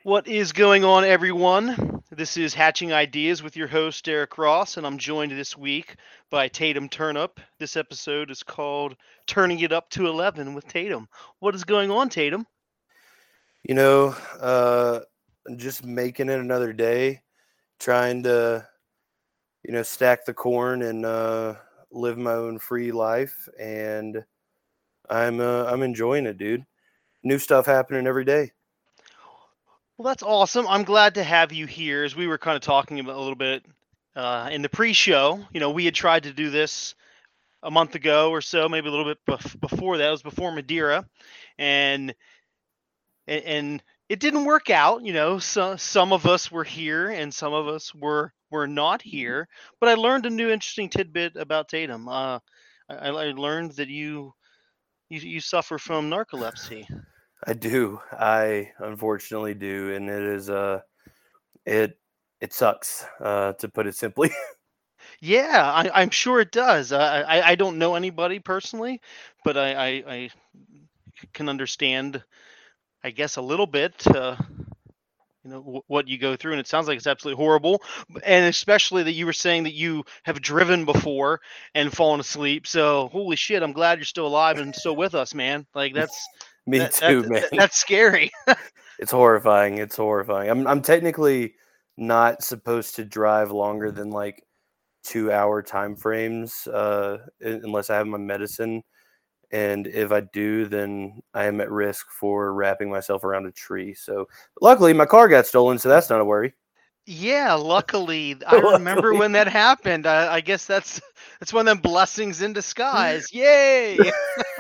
What is going on, everyone? This is Hatching Ideas with your host, Derek Ross, and I'm joined this week by Tatum Turnup. This episode is called Turning It Up to 11 with Tatum. What is going on, Tatum? You know, uh, just making it another day, trying to, stack the corn and live my own free life, and I'm enjoying it, dude. New stuff happening every day. Well, that's awesome. I'm glad to have you here. As we were kind of talking about a little bit in the pre-show, we had tried to do this a month ago or so, maybe a little bit before that. It was before Madeira, and and it didn't work out. So some of us were here and some of us were not here. But I learned a new interesting tidbit about Tatum. I learned that you suffer from narcolepsy. I do. I unfortunately do, and it it sucks to put it simply. Yeah, I'm sure it does. I don't know anybody personally, but I can understand, I guess, a little bit. What you go through, and it sounds like it's absolutely horrible, and especially that you were saying that you have driven before and fallen asleep. So holy shit, I'm glad you're still alive and still with us, man. Like that's Me that that, too, man. that that's scary. It's horrifying. It's horrifying. I'm technically not supposed to drive longer than like 2 hour time frames unless I have my medicine. And if I do, then I am at risk for wrapping myself around a tree. So luckily, my car got stolen, so that's not a worry. Yeah, luckily I remember Luckily, when that happened. I guess that's one of them blessings in disguise. Yay.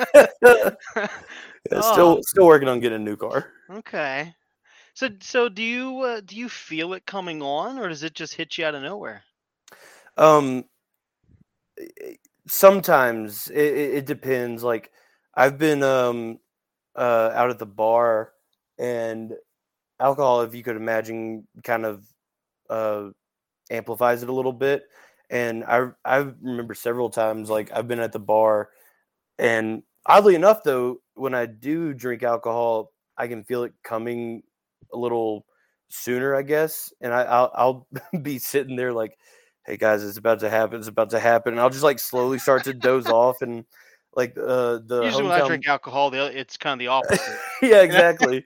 yeah, Oh, still working on getting a new car. okay. So do you feel it coming on, or does it just hit you out of nowhere? Um, Sometimes it depends. Like I've been out at the bar, and alcohol, if you could imagine, kind of uh amplifies it a little bit. And I remember several times like I've been at the bar, and oddly enough, though, when I do drink alcohol, I can feel it coming a little sooner, I guess. And I'll be sitting there like, "Hey guys, it's about to happen. It's about to happen." And I'll just like slowly start to doze off, and like the Usually when I hometown, drink alcohol, it's kind of the opposite. yeah, You know? exactly.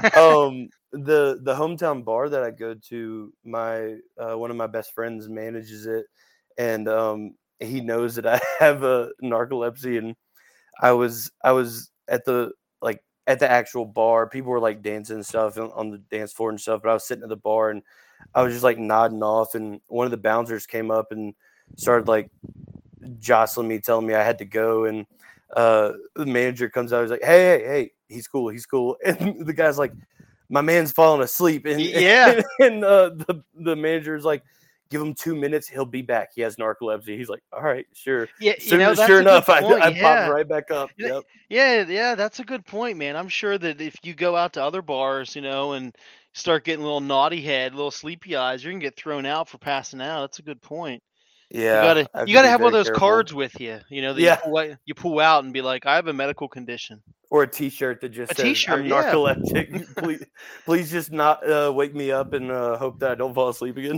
The hometown bar that I go to, my one of my best friends manages it, and he knows that I have a narcolepsy. And I was at the at the actual bar. People were like dancing and stuff on the dance floor and stuff, but I was sitting at the bar, and I was just like nodding off, and one of the bouncers came up and started like jostling me, telling me I had to go. And the manager comes out, he's like, hey, he's cool, he's cool. And the guy's like, my man's falling asleep. And Yeah, the manager's like, give him 2 minutes, he'll be back. He has narcolepsy. He's like, all right, sure. yeah. Sure That's a good enough, point. I popped Yeah, right back up. Yep. yeah. That's a good point, man. I'm sure that if you go out to other bars, and start getting a little naughty head, a little sleepy eyes, you're gonna get thrown out for passing out. That's a good point. You Yeah, gotta I have you to gotta be have one of very those careful. cards with you, that Yeah, you pull out and be like, I have a medical condition. or a T-shirt that A just says T-shirt, I'm yeah. narcoleptic. Please just not wake me up, and hope that I don't fall asleep again.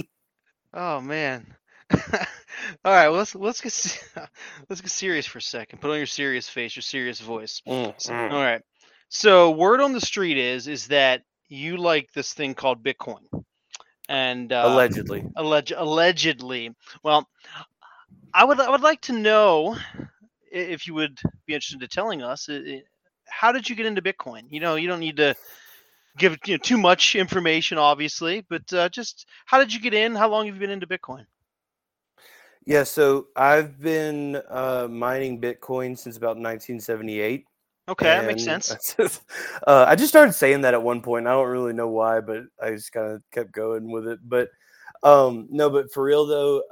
Oh man. All right, well, let's get let's get serious for a second. Put on your serious face, your serious voice. All Mm. right. So word on the street is that you like this thing called Bitcoin, and Allegedly. allegedly. Well, I would like to know if you would be interested in telling us how did you get into Bitcoin? You don't need to give too much information, obviously, but just how did you get in? How long have you been into Bitcoin? Yeah, so I've been mining Bitcoin since about 1978, Okay, that makes and sense. I just started saying that at one point. I don't really know why, but I just kind of kept going with it. But no, but for real though,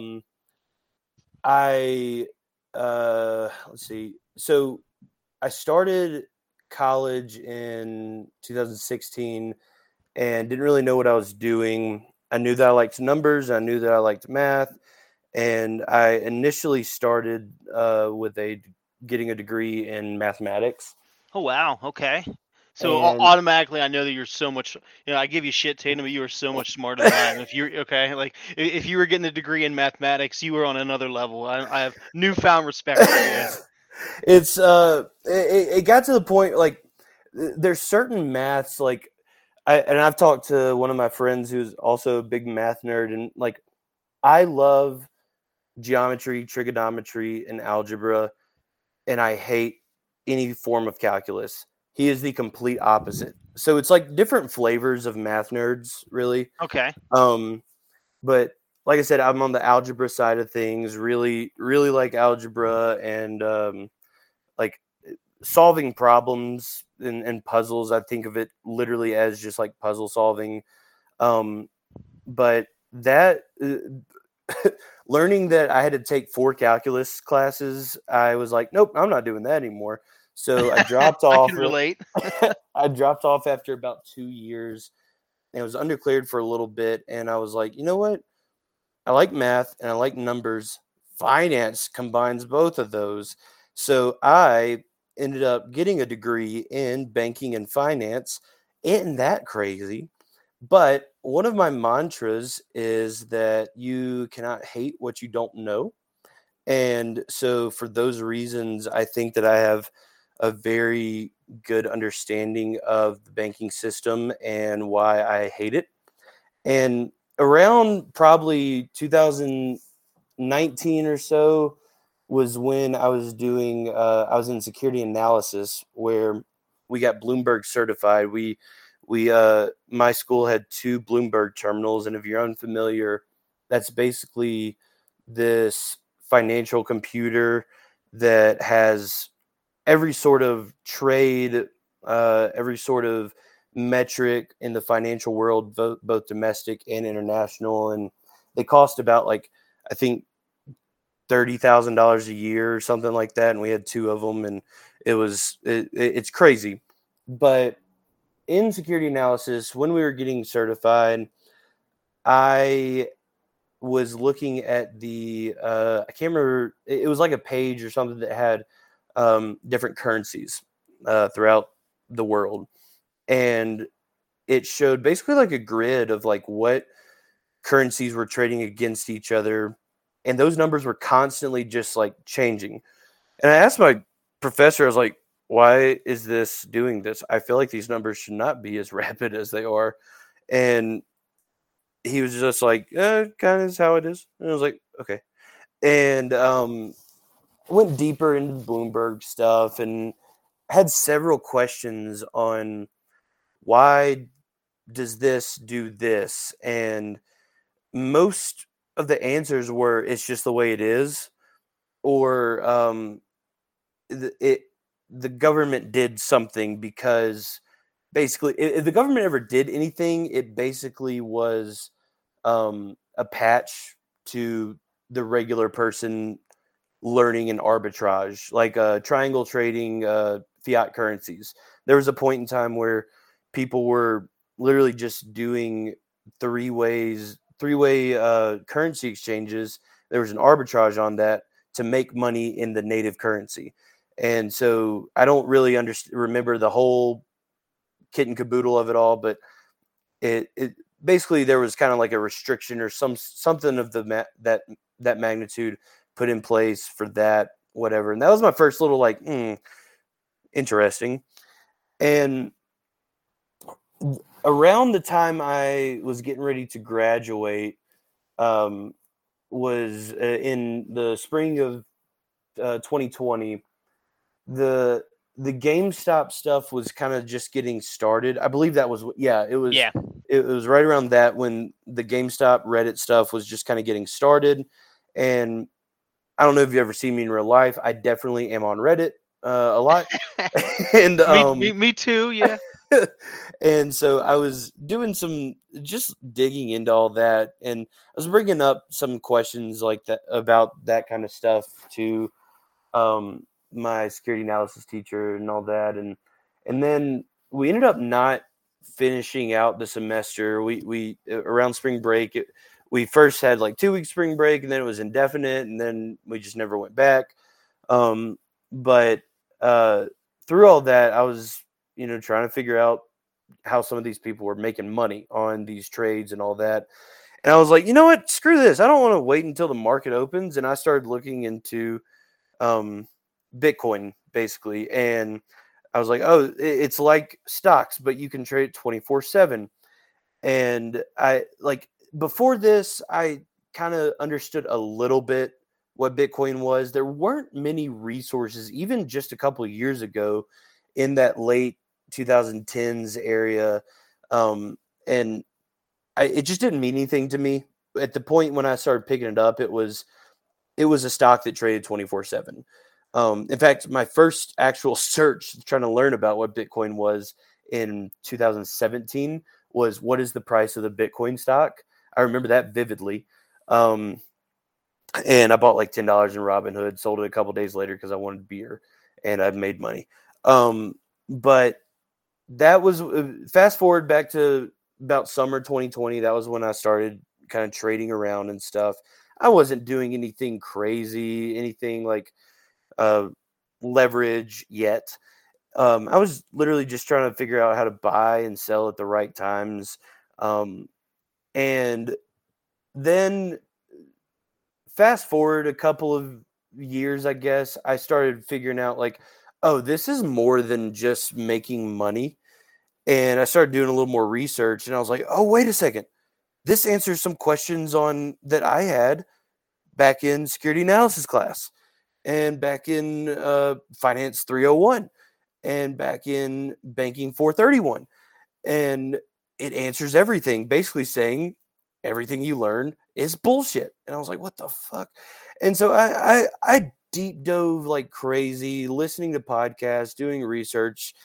I let's see. So I started college in 2016 and didn't really know what I was doing. I knew that I liked numbers. I knew that I liked math, and I initially started with a getting a degree in mathematics. Oh wow. Okay. So And automatically, I know that you're so much. I give you shit, Tatum, but you are so much smarter than I am. If you're okay, like if you were getting a degree in mathematics, you were on another level. I have newfound respect for you. it's it got to the point like there's certain maths like I've talked to one of my friends who's also a big math nerd, and like I love geometry, trigonometry, and algebra, and I hate any form of calculus. He is the complete opposite. So it's like different flavors of math nerds, really. Okay. Um, but like I said, I'm on the algebra side of things. Really, really like algebra and like solving problems and puzzles. I think of it literally as just like puzzle solving. Um, but that learning that I had to take 4 calculus classes, I was like, nope, I'm not doing that anymore. So I dropped I off. can relate. I dropped off after about 2 years and was undeclared for a little bit. And I was like, you know what? I like math and I like numbers. Finance combines both of those. So I ended up getting a degree in banking and finance. Isn't that crazy? But one of my mantras is that you cannot hate what you don't know. And so, for those reasons, I think that I have a very good understanding of the banking system and why I hate it. And around probably 2019 or so was when I was doing, I was in security analysis where we got Bloomberg certified. My school had 2 Bloomberg terminals. And if you're unfamiliar, that's basically this financial computer that has every sort of trade, every sort of metric in the financial world, both domestic and international. And they cost about like, I think $30,000 a year or something like that. And we had 2 of them, and it's crazy. But in security analysis, when we were getting certified, I was looking at the I can't remember, it was like a page or something that had different currencies throughout the world, and it showed basically like a grid of like what currencies were trading against each other, and those numbers were constantly just like changing. And I asked my professor, I was like, why is this doing this? I feel like these numbers should not be as rapid as they are. And he was just like, kind of is how it is. And I was like, okay. And went deeper into Bloomberg stuff and had several questions on why does this do this? And most of the answers were it's just the way it is, or it the government did something because basically if the government ever did anything, it basically was a patch to the regular person learning an arbitrage, like triangle trading fiat currencies. There was a point in time where people were literally just doing three-way currency exchanges. There was an arbitrage on that to make money in the native currency. And so I don't really remember the whole kit and caboodle of it all, but it basically there was kind of like a restriction or something of that magnitude put in place for that, whatever. And that was my first little like interesting. And around the time I was getting ready to graduate, was in the spring of 2020. The GameStop stuff was kind of just getting started. I believe that was it was. Yeah. It was right around that when the GameStop Reddit stuff was just kind of getting started. And I don't know if you've ever seen me in real life. I definitely am on Reddit a lot. And me too. Yeah. and so I was doing some just digging into all that, and I was bringing up some questions like that about that kind of stuff to my security analysis teacher and all that, and then we ended up not finishing out the semester. We around spring break, we first had like 2 weeks spring break, and then it was indefinite, and then we just never went back. But through all that, I was trying to figure out how some of these people were making money on these trades and all that. And I was like, you know what? Screw this. I don't want to wait until the market opens. And I started looking into Bitcoin basically. And I was like, oh, it's like stocks, but you can trade it 24/7. And I like before this, I kind of understood a little bit what Bitcoin was. There weren't many resources, even just a couple of years ago in that late 2010s area. And it just didn't mean anything to me. At the point when I started picking it up, it was a stock that traded 24/7. In fact, my first actual search trying to learn about what Bitcoin was in 2017 was what is the price of the Bitcoin stock? I remember that vividly. And I bought like $10 in Robinhood, sold it a couple days later because I wanted beer and I've made money. But that was fast forward back to about summer 2020. That was when I started kind of trading around and stuff. I wasn't doing anything crazy, anything like leverage yet. I was literally just trying to figure out how to buy and sell at the right times. And then fast forward a couple of years, I guess, I started figuring out like, oh, this is more than just making money. And I started doing a little more research and I was like, oh, wait a second. This answers some questions on that I had back in security analysis class and back in finance 301 and back in banking 431. And it answers everything, basically saying everything you learn is bullshit. And I was like, what the fuck? And so I deep dove like crazy, listening to podcasts, doing research,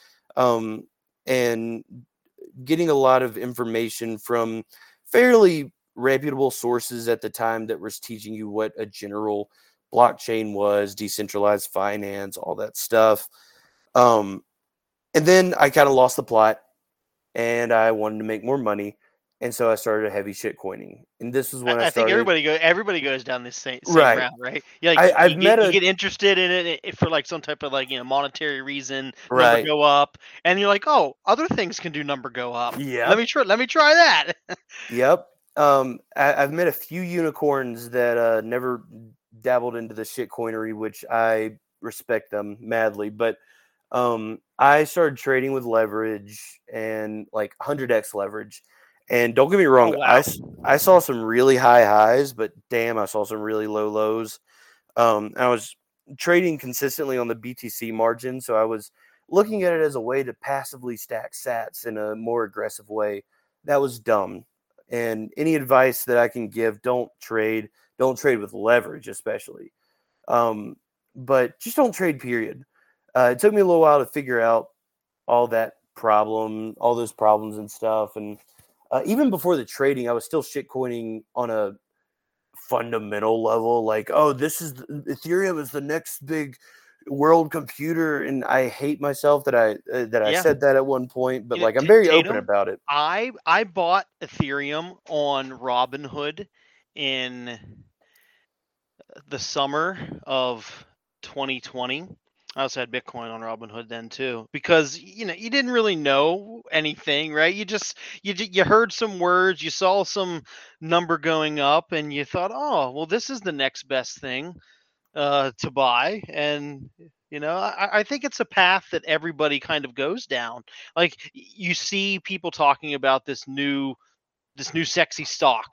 and getting a lot of information from fairly reputable sources at the time that was teaching you what a general blockchain was, decentralized finance, all that stuff. And then I kind of lost the plot and I wanted to make more money. And so I started heavy shit coining. And this was when I think started. everybody goes down this same Right. route, right? Yeah, like I've you met get interested in it for like some type of like monetary reason, number Right. go up, and you're like, oh, other things can do number go up. Yeah. Let me try that. Yep. I've met a few unicorns that never dabbled into the shit coinery, which I respect them madly. But I started trading with leverage and like 100x leverage. And don't get me wrong, Oh, wow. I saw some really high highs, but damn, I saw some really low lows. I was trading consistently on the BTC margin, so I was looking at it as a way to passively stack sats in a more aggressive way. That was dumb. And any advice that I can give, don't trade with leverage, especially. But just don't trade, period. It took me a little while to figure out all those problems and stuff. And even before the trading, I was still shitcoining on a fundamental level. Like, oh, Ethereum is the next big world computer. And I hate myself that I said that at one point, but like I'm very open about it. I bought Ethereum on Robinhood in the summer of 2020. I also had Bitcoin on Robinhood then too, because you didn't really know anything, right? You heard some words, you saw some number going up, and you thought, oh, well, this is the next best thing to buy. And I think it's a path that everybody kind of goes down. Like you see people talking about this new sexy stock,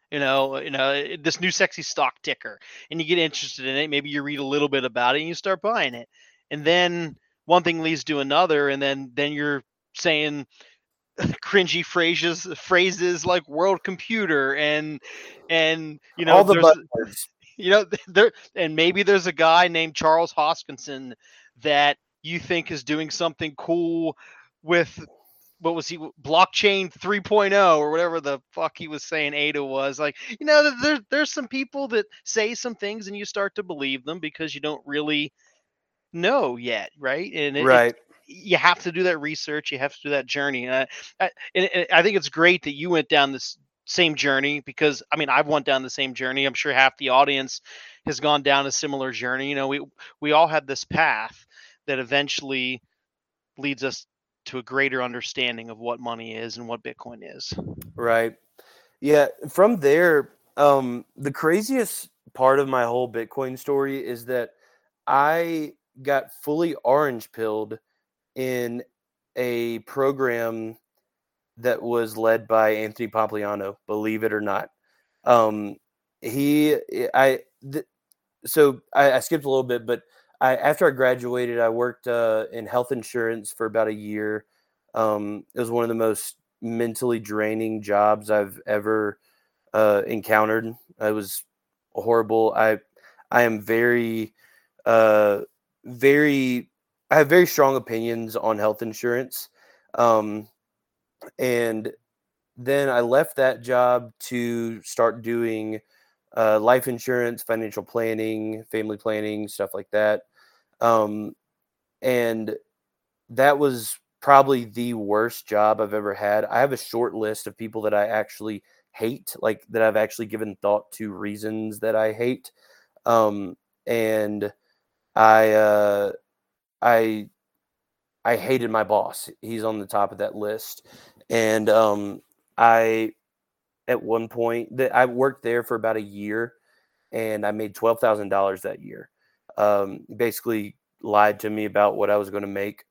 this new sexy stock ticker, and you get interested in it. Maybe you read a little bit about it and you start buying it, and then one thing leads to another, and then you're saying cringy phrases like world computer and all the buzzwords. there, and maybe there's a guy named Charles Hoskinson that you think is doing something cool with, what was he, blockchain 3.0 or whatever the fuck he was saying ADA was. Like, there's some people that say some things and you start to believe them because you don't really know yet, right? And you have to do that research, you have to do that journey. And I think it's great that you went down this same journey, because I've went down the same journey. I'm sure half the audience has gone down a similar journey. We all had this path that eventually leads us to a greater understanding of what money is and what Bitcoin is. Right. Yeah. From there, the craziest part of my whole Bitcoin story is that I got fully orange pilled in a program that was led by Anthony Pompliano, believe it or not. Um, he, I, th- so I skipped a little bit, but after I graduated, I worked in health insurance for about a year. It was one of the most mentally draining jobs I've ever encountered. It was horrible. I am uh, very, I have very strong opinions on health insurance. Um, and then I left that job to start doing life insurance, financial planning, family planning, stuff like that. Um, and that was probably the worst job I've ever had. I have a short list of people that I actually hate, like that I've actually given thought to reasons that I hate. And I, uh, I, I hated my boss. He's on the top of that list. And I at one point that I worked there for about a year and I made $12,000 that year. Basically lied to me about what I was going to make.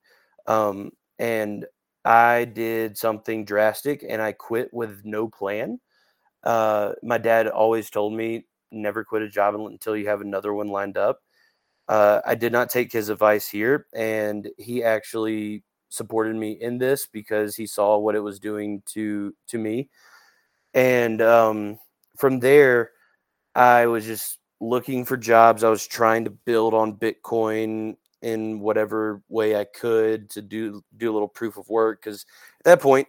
And I did something drastic and I quit with no plan. My dad always told me never quit a job until you have another one lined up. I did not take his advice here, and he actually supported me in this because he saw what it was doing to me. And from there, I was just looking for jobs. I was trying to build on Bitcoin in whatever way I could to do a little proof of work because at that point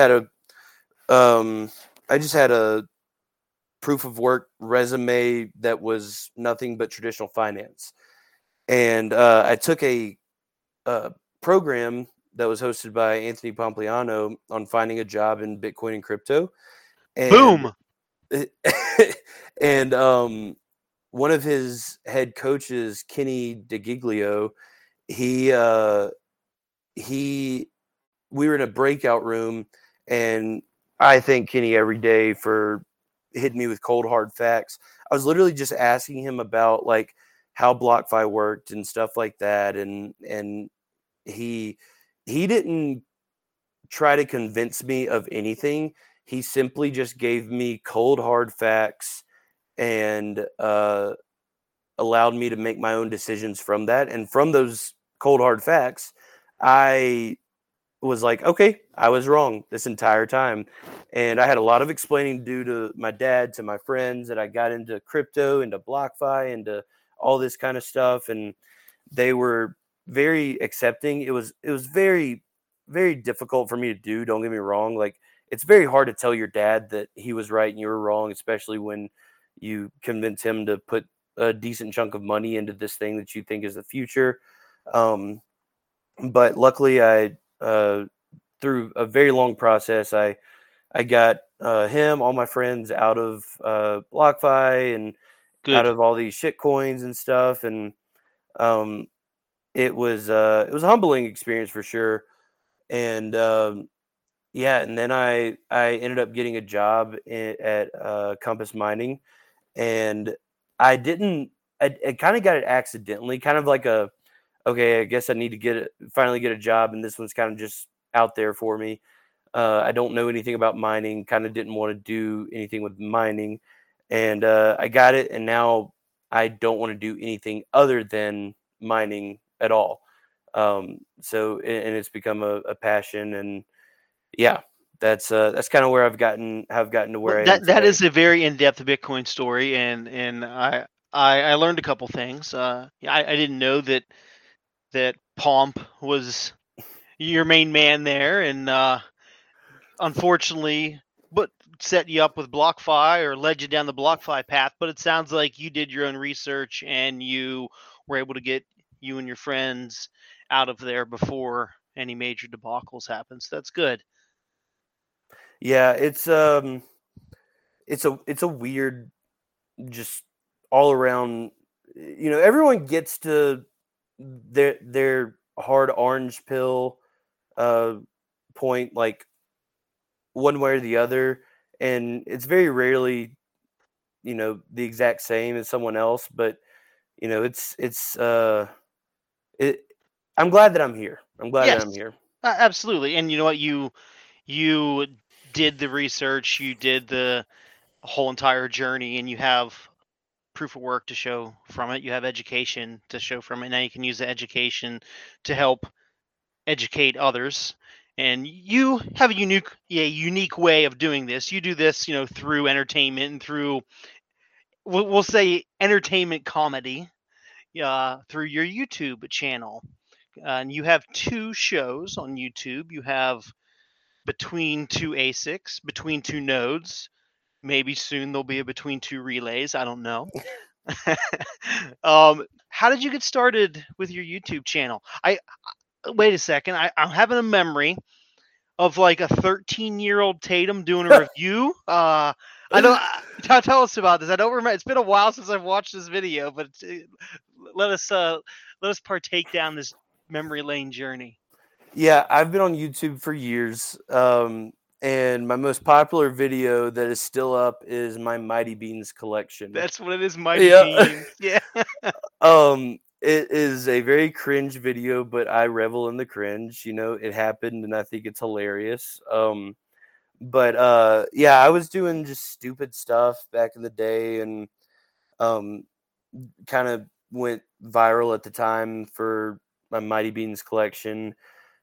um, I just had a proof of work resume that was nothing but traditional finance, and I took a program that was hosted by Anthony Pompliano on finding a job in Bitcoin and crypto, and Boom. and one of his head coaches, Kenny DeGiglio, he he we were in a breakout room, and I thank Kenny every day for hitting me with cold hard facts. I was literally just asking him about like how BlockFi worked and stuff like that, and he he didn't try to convince me of anything. He simply just gave me cold hard facts and allowed me to make my own decisions from that. And from those cold hard facts, I was like, okay, I was wrong this entire time. And I had a lot of explaining to do to my dad, to my friends, that I got into crypto, into BlockFi, into all this kind of stuff. And they were very accepting. It was very, very difficult for me to do. Don't get me wrong. Like it's very hard to tell your dad that he was right and you were wrong, especially when you convince him to put a decent chunk of money into this thing that you think is the future. Um, but luckily, I through a very long process, I got him, all my friends out of BlockFi and out Good. of all these shit coins and stuff, and um, it was a humbling experience for sure. And yeah, and then I ended up getting a job at Compass Mining, and I didn't. I kind of got it accidentally, kind of like a okay. I guess I need to finally get a job, and this one's kind of just out there for me. I don't know anything about mining. Kind of didn't want to do anything with mining, and I got it, and now I don't want to do anything other than mining at all. And it's become a passion, and yeah, that's kind of where have gotten to Well, where I am that today. is a very in-depth Bitcoin story, and I learned a couple things. Yeah, I didn't know that Pomp was your main man there, and unfortunately, but set you up with BlockFi or led you down the BlockFi path. But it sounds like you did your own research and you were able to get you and your friends out of there before any major debacles happen. So that's good. Yeah, it's a weird, just all around. Everyone gets to their hard orange pill point, like one way or the other, and it's very rarely, the exact same as someone else. But it. I'm glad that I'm here. I'm glad that I'm Yes, here. absolutely. And you know what? You did the research, you did the whole entire journey, and you have proof of work to show from it. You have education to show from it. Now you can use the education to help educate others. And you have a unique way of doing this. You do this, through entertainment and through, we'll say, entertainment comedy, through your YouTube channel. And you have 2 shows on YouTube. You have Between Two ASICs, Between Two Nodes. Maybe soon there'll be a Between Two Relays. I don't know. How did you get started with your YouTube channel? I Wait a second. I'm having a memory of like a 13-year-old Tatum doing a review. I don't. Tell us about this. I don't remember. It's been a while since I've watched this video, but let us partake down this memory lane journey. Yeah, I've been on YouTube for years, and my most popular video that is still up is my Mighty Beans collection. That's what it is, Mighty Beans. Yeah. It is a very cringe video, but I revel in the cringe. It happened, and I think it's hilarious. But yeah, I was doing just stupid stuff back in the day, and kind of went viral at the time for my Mighty Beans collection.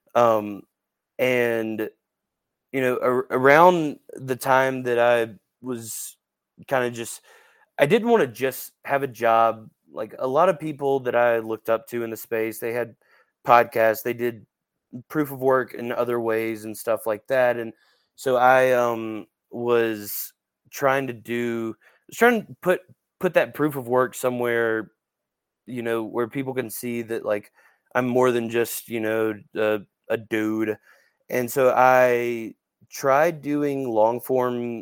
And around the time that I was kind of just, I didn't want to just have a job. Like a lot of people that I looked up to in the space, they had podcasts, they did proof of work in other ways and stuff like that. And so I was trying to put that proof of work somewhere, where people can see that like I'm more than just, a dude. And so I tried doing long form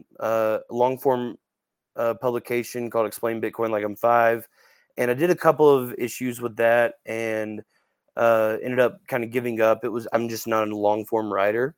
publication called Explain Bitcoin Like I'm 5. And I did a couple of issues with that, and ended up kind of giving up. I'm just not a long form writer.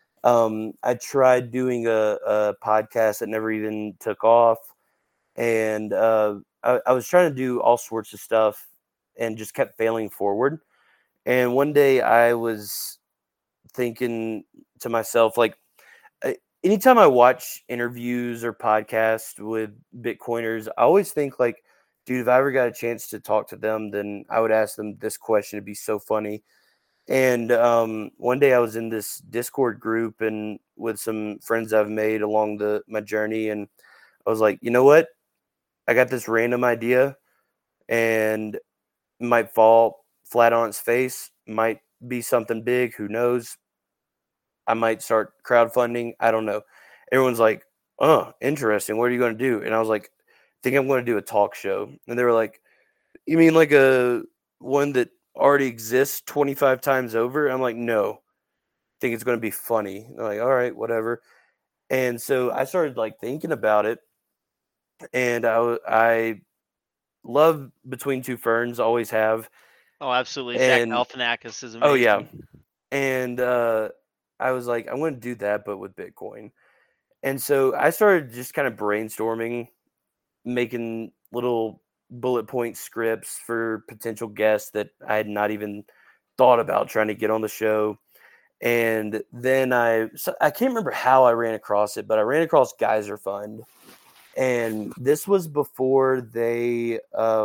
I tried doing a podcast that never even took off. And I was trying to do all sorts of stuff and just kept failing forward. And one day I was thinking to myself, like, anytime I watch interviews or podcasts with Bitcoiners, I always think like, dude, if I ever got a chance to talk to them, then I would ask them this question. It'd be so funny. And one day I was in this Discord group and with some friends I've made along my journey, and I was like, you know what? I got this random idea, and it might fall flat on its face, might be something big, who knows? I might start crowdfunding. I don't know. Everyone's like, oh, interesting. What are you going to do? And I was like, I think I'm going to do a talk show. And they were like, you mean like a one that already exists 25 times over? I'm like, no. I think it's going to be funny. They're like, all right, whatever. And so I started like thinking about it. And I love Between Two Ferns, always have. Oh, absolutely. And Zach Galifianakis is amazing. oh yeah. And I was like, I'm going to do that, but with Bitcoin. And so I started just kind of brainstorming, making little bullet point scripts for potential guests that I had not even thought about trying to get on the show. And then I can't remember how I ran across it, but I ran across Geyser Fund. And this was before that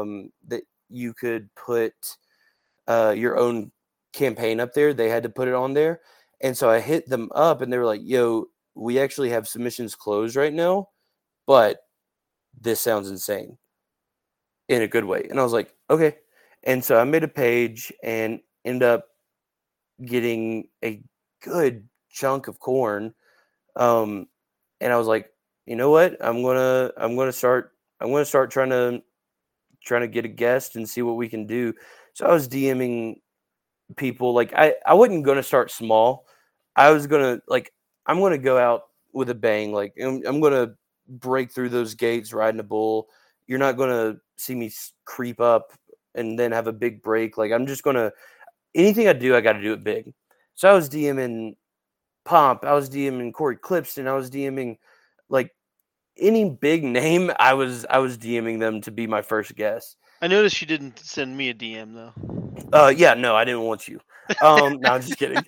you could put your own campaign up there. They had to put it on there. And so I hit them up, and they were like, yo, we actually have submissions closed right now, but this sounds insane in a good way. And I was like, okay. And so I made a page and ended up getting a good chunk of corn. And I was like, you know what? I'm gonna start trying to get a guest and see what we can do. So I was DMing people. Like I wasn't gonna start small. I was gonna I'm gonna go out with a bang. Like I'm gonna break through those gates riding a bull. You're not gonna see me creep up and then have a big break. Like I'm just gonna, anything I do, I got to do it big. So I was DMing Pomp, I was DMing Corey Clipston, I was DMing like any big name. I was DMing them to be my first guest. I noticed you didn't send me a DM though. Yeah, no, I didn't want you. No, I'm just kidding.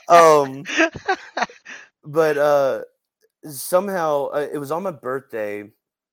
But somehow it was on my birthday.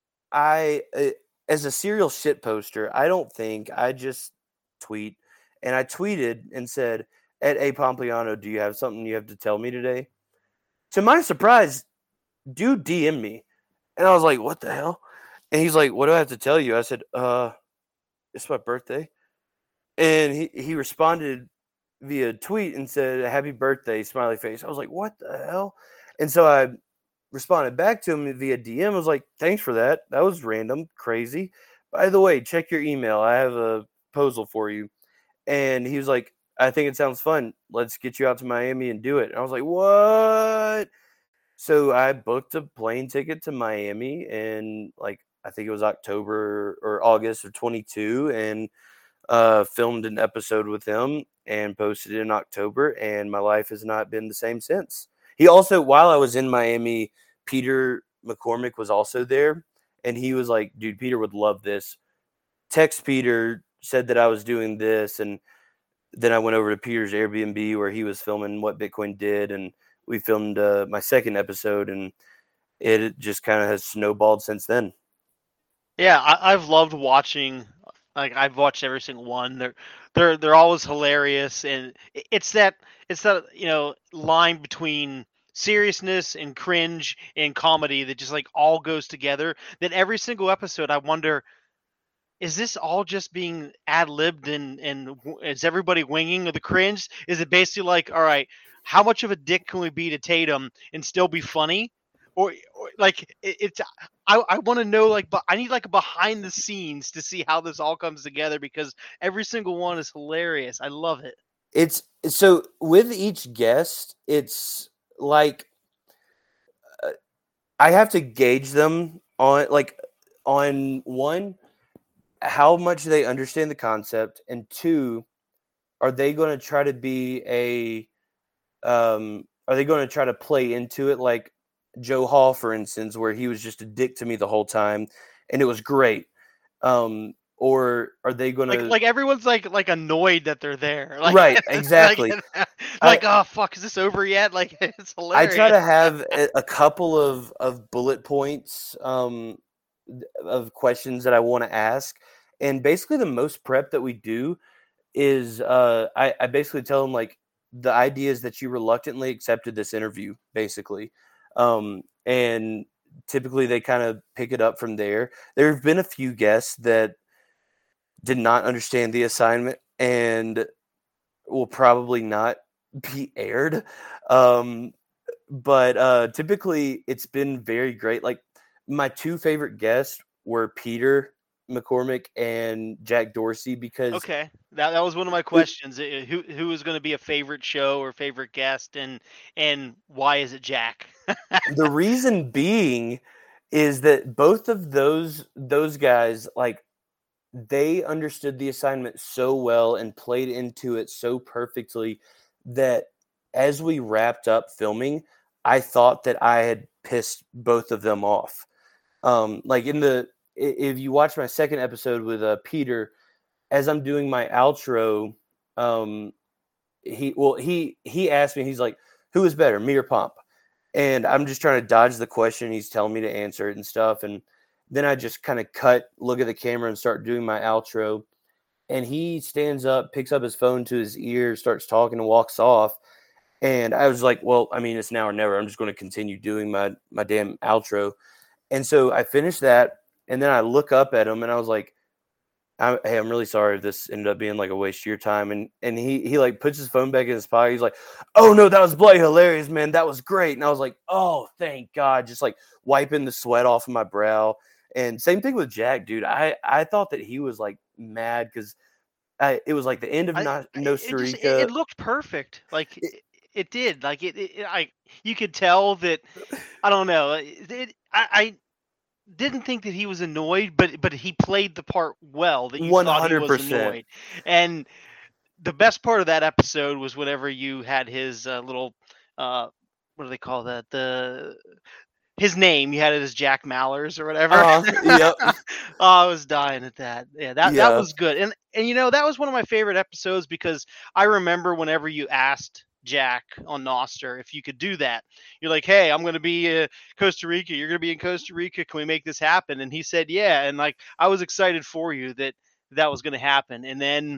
As a serial shit poster, I just tweet, and I tweeted and said, "At A Pompliano, do you have something you have to tell me today?" To my surprise, dude DM me, and I was like, "What the hell?" And he's like, "What do I have to tell you?" I said, "It's my birthday," and he responded via tweet and said, "Happy birthday," smiley face. I was like, "What the hell?" And so I responded back to him via DM. I was like, "Thanks for that. That was random, crazy. By the way, check your email. I have a proposal for you." And he was like, "I think it sounds fun. Let's get you out to Miami and do it." And I was like, "What?" So I booked a plane ticket to Miami in I think it was October or August of 22, and filmed an episode with him and posted it in October. And my life has not been the same since. He also, while I was in Miami, Peter McCormick was also there, and he was like, "Dude, Peter would love this." Text Peter, said that I was doing this, and then I went over to Peter's Airbnb where he was filming What Bitcoin Did, and we filmed my second episode, and it just kind of has snowballed since then. Yeah, I've loved watching. Like I've watched every single one. They're always hilarious, and it's that line between seriousness and cringe and comedy that just like all goes together. That every single episode, I wonder, is this all just being ad-libbed and is everybody winging the cringe? Is it basically like, all right, how much of a dick can we be to Tatum and still be funny? Or like it's I want to know, like, but I need like a behind the scenes to see how this all comes together, because every single one is hilarious. I love it. It's so with each guest, it's like I have to gauge them on one, how much they understand the concept, and two, are they going to try to be are they going to try to play into it like Joe Hall, for instance, where he was just a dick to me the whole time and it was great? Or are they going to like everyone's like annoyed that they're there? Like, right, exactly. Oh fuck, is this over yet? Like, it's hilarious. I try to have a couple of bullet points of questions that I want to ask, and basically the most prep that we do is I basically tell them like, the idea is that you reluctantly accepted this interview, basically. And typically they kind of pick it up from there. There have been a few guests that did not understand the assignment and will probably not be aired. But typically it's been very great. Like, my two favorite guests were Peter McCormick and Jack Dorsey, because okay, that was one of my questions. Who is going to be a favorite show or favorite guest, and why is it Jack? the reason being is that both of those guys, like, they understood the assignment so well and played into it so perfectly that as we wrapped up filming, I thought that I had pissed both of them off. Like if you watch my second episode with Peter, as I'm doing my outro, he asked me, he's like, "Who is better, me or Pomp?" And I'm just trying to dodge the question. He's telling me to answer it and stuff. And then I just kind of look at the camera and start doing my outro. And he stands up, picks up his phone to his ear, starts talking and walks off. And I was like, well, I mean, it's now or never. I'm just going to continue doing my damn outro. And so I finished that. And then I look up at him and I was like, "Hey, I'm really sorry if this ended up being like a waste of your time." And he like puts his phone back in his pocket. He's like, "Oh no, that was bloody hilarious, man. That was great." And I was like, "Oh, thank God." Just like wiping the sweat off of my brow. And same thing with Jack, dude. I thought that he was like mad because it was like the end of Costa Rica. It looked perfect. Like it did. Like you could tell that. I don't know. I didn't think that he was annoyed, but he played the part well. That you 100% thought he was annoyed, and the best part of that episode was whenever you had his little what do they call that? His name, you had it as Jack Mallers or whatever. Yep. Oh, I was dying at that. Yeah, that Yeah. was good. And that was one of my favorite episodes because I remember whenever you asked Jack on Noster if you could do that. You're like, "Hey, I'm going to be Costa Rica. You're going to be in Costa Rica. Can we make this happen?" And he said, "Yeah." And like I was excited for you that that was going to happen. And then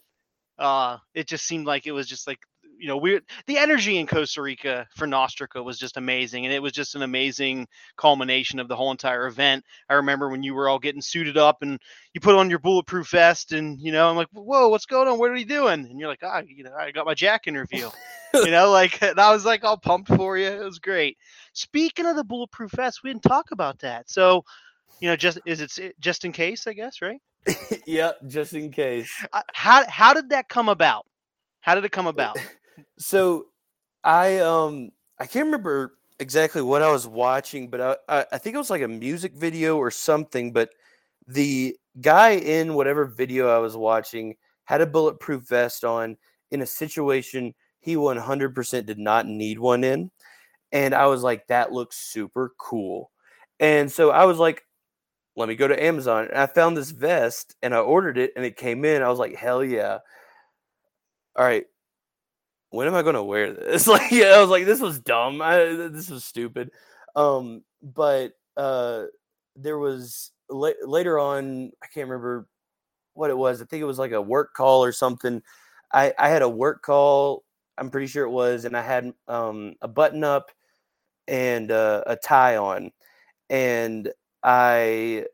it just seemed like it was just like the energy in Costa Rica for Nostrica was just amazing, and it was just an amazing culmination of the whole entire event. I remember when you were all getting suited up and you put on your bulletproof vest, and I'm like, whoa, what's going on? What are you doing? And you're like, I got my Jack interview. Like, and I was like all pumped for you. It was great. Speaking of the bulletproof vest, we didn't talk about that. So just in case, I guess, right? Yep, just in case. How did that come about? How did it come about? So I can't remember exactly what I was watching, but I think it was like a music video or something, but the guy in whatever video I was watching had a bulletproof vest on in a situation he 100% did not need one in. And I was like, that looks super cool. And so I was like, let me go to Amazon. And I found this vest and I ordered it and it came in. I was like, hell yeah. All right. When am I going to wear this? Like, yeah, I was like, this was dumb. This was stupid. But there was later on, I can't remember what it was. I think it was like a work call or something. I had a work call. I'm pretty sure it was. And I had a button up and a tie on. And I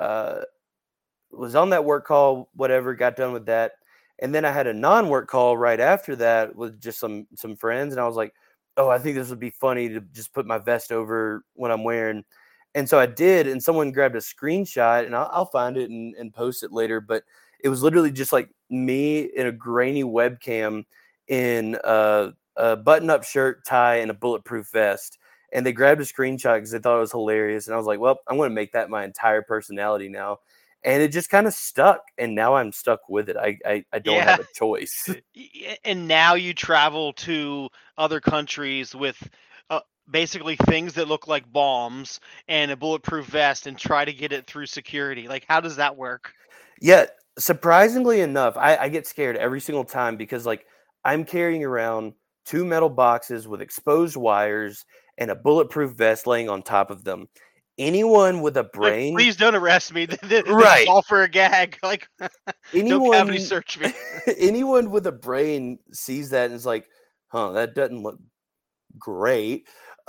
was on that work call, whatever, got done with that. And then I had a non-work call right after that with just some friends. And I was like, oh, I think this would be funny to just put my vest over what I'm wearing. And so I did. And someone grabbed a screenshot and I'll find it and post it later. But it was literally just like me in a grainy webcam in a button-up shirt, tie, and a bulletproof vest. And they grabbed a screenshot because they thought it was hilarious. And I was like, well, I'm going to make that my entire personality now. And it just kind of stuck. And now I'm stuck with it. I don't have a choice. And now you travel to other countries with basically things that look like bombs and a bulletproof vest and try to get it through security. Like, how does that work? Yeah, surprisingly enough, I get scared every single time because, like, I'm carrying around 2 metal boxes with exposed wires and a bulletproof vest laying on top of them. Anyone with a brain, like, please don't arrest me. This right? is all for a gag. Like, don't cavity search me. Anyone with a brain sees that and is like, "Huh, that doesn't look great."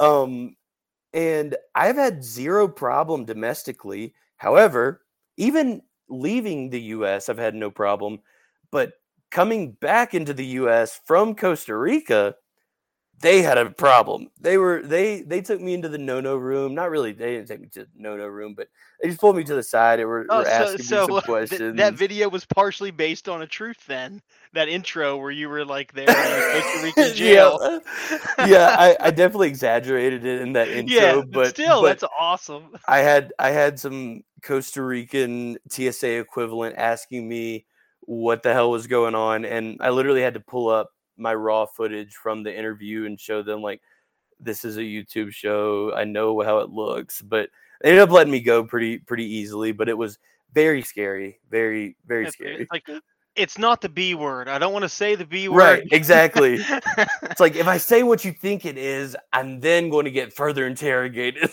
And I've had zero problem domestically. However, even leaving the U.S., I've had no problem. But coming back into the U.S. from Costa Rica, they had a problem. They took me into the no room. Not really. They didn't take me to the no room, but they just pulled me to the side and were asking me some questions. That video was partially based on a truth then. That intro where you were like there in the Costa Rican jail. Yeah, I definitely exaggerated it in that intro, yeah, but still, that's awesome. I had some Costa Rican TSA equivalent asking me what the hell was going on, and I literally had to pull up my raw footage from the interview and show them, like, this is a YouTube show. I know how it looks, but they ended up letting me go pretty easily. But it was very scary, very scary. It's not the B word. I don't want to say the B word. Right, exactly. It's like, if I say what you think it is, I'm then going to get further interrogated.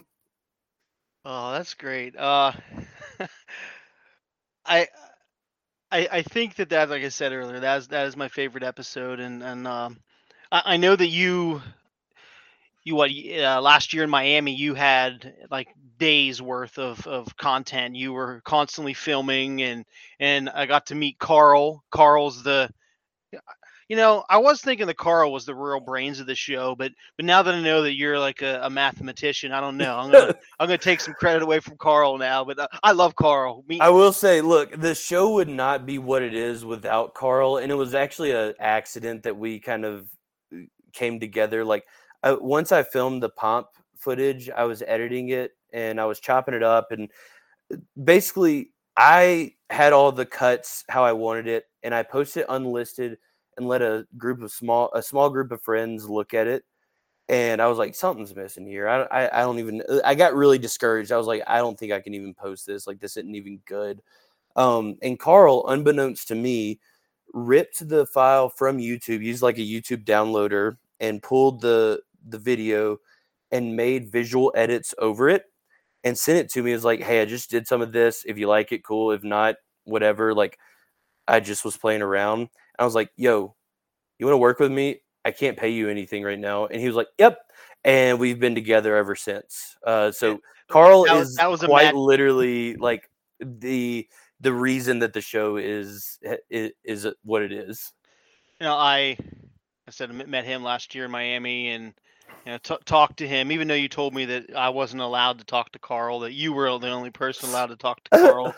Oh, that's great. I think that like I said earlier, that is my favorite episode, and I know that you last year in Miami you had like days worth of content. You were constantly filming, and I got to meet Carl. Carl's the I was thinking that Carl was the real brains of the show, but now that I know that you're like a mathematician, I don't know. I'm gonna take some credit away from Carl now, but I love Carl. I will say, look, the show would not be what it is without Carl, and it was actually an accident that we kind of came together. Like, once I filmed the pomp footage, I was editing it and I was chopping it up, and basically I had all the cuts how I wanted it, and I posted it unlisted and let a small group of friends look at it. And I was like, something's missing here. I don't even. I got really discouraged. I was like, I don't think I can even post this. Like, this isn't even good. And Carl, unbeknownst to me, ripped the file from YouTube, used like a YouTube downloader, and pulled the video and made visual edits over it and sent it to me. It was like, hey, I just did some of this. If you like it, cool. If not, whatever. Like, I just was playing around. And I was like, yo, you want to work with me? I can't pay you anything right now. And he was like, yep. And we've been together ever since. So Carl is that was a quite literally like the reason that the show is what it is. You know, I said I met him last year in Miami, and talked to him. Even though you told me that I wasn't allowed to talk to Carl, that you were the only person allowed to talk to Carl.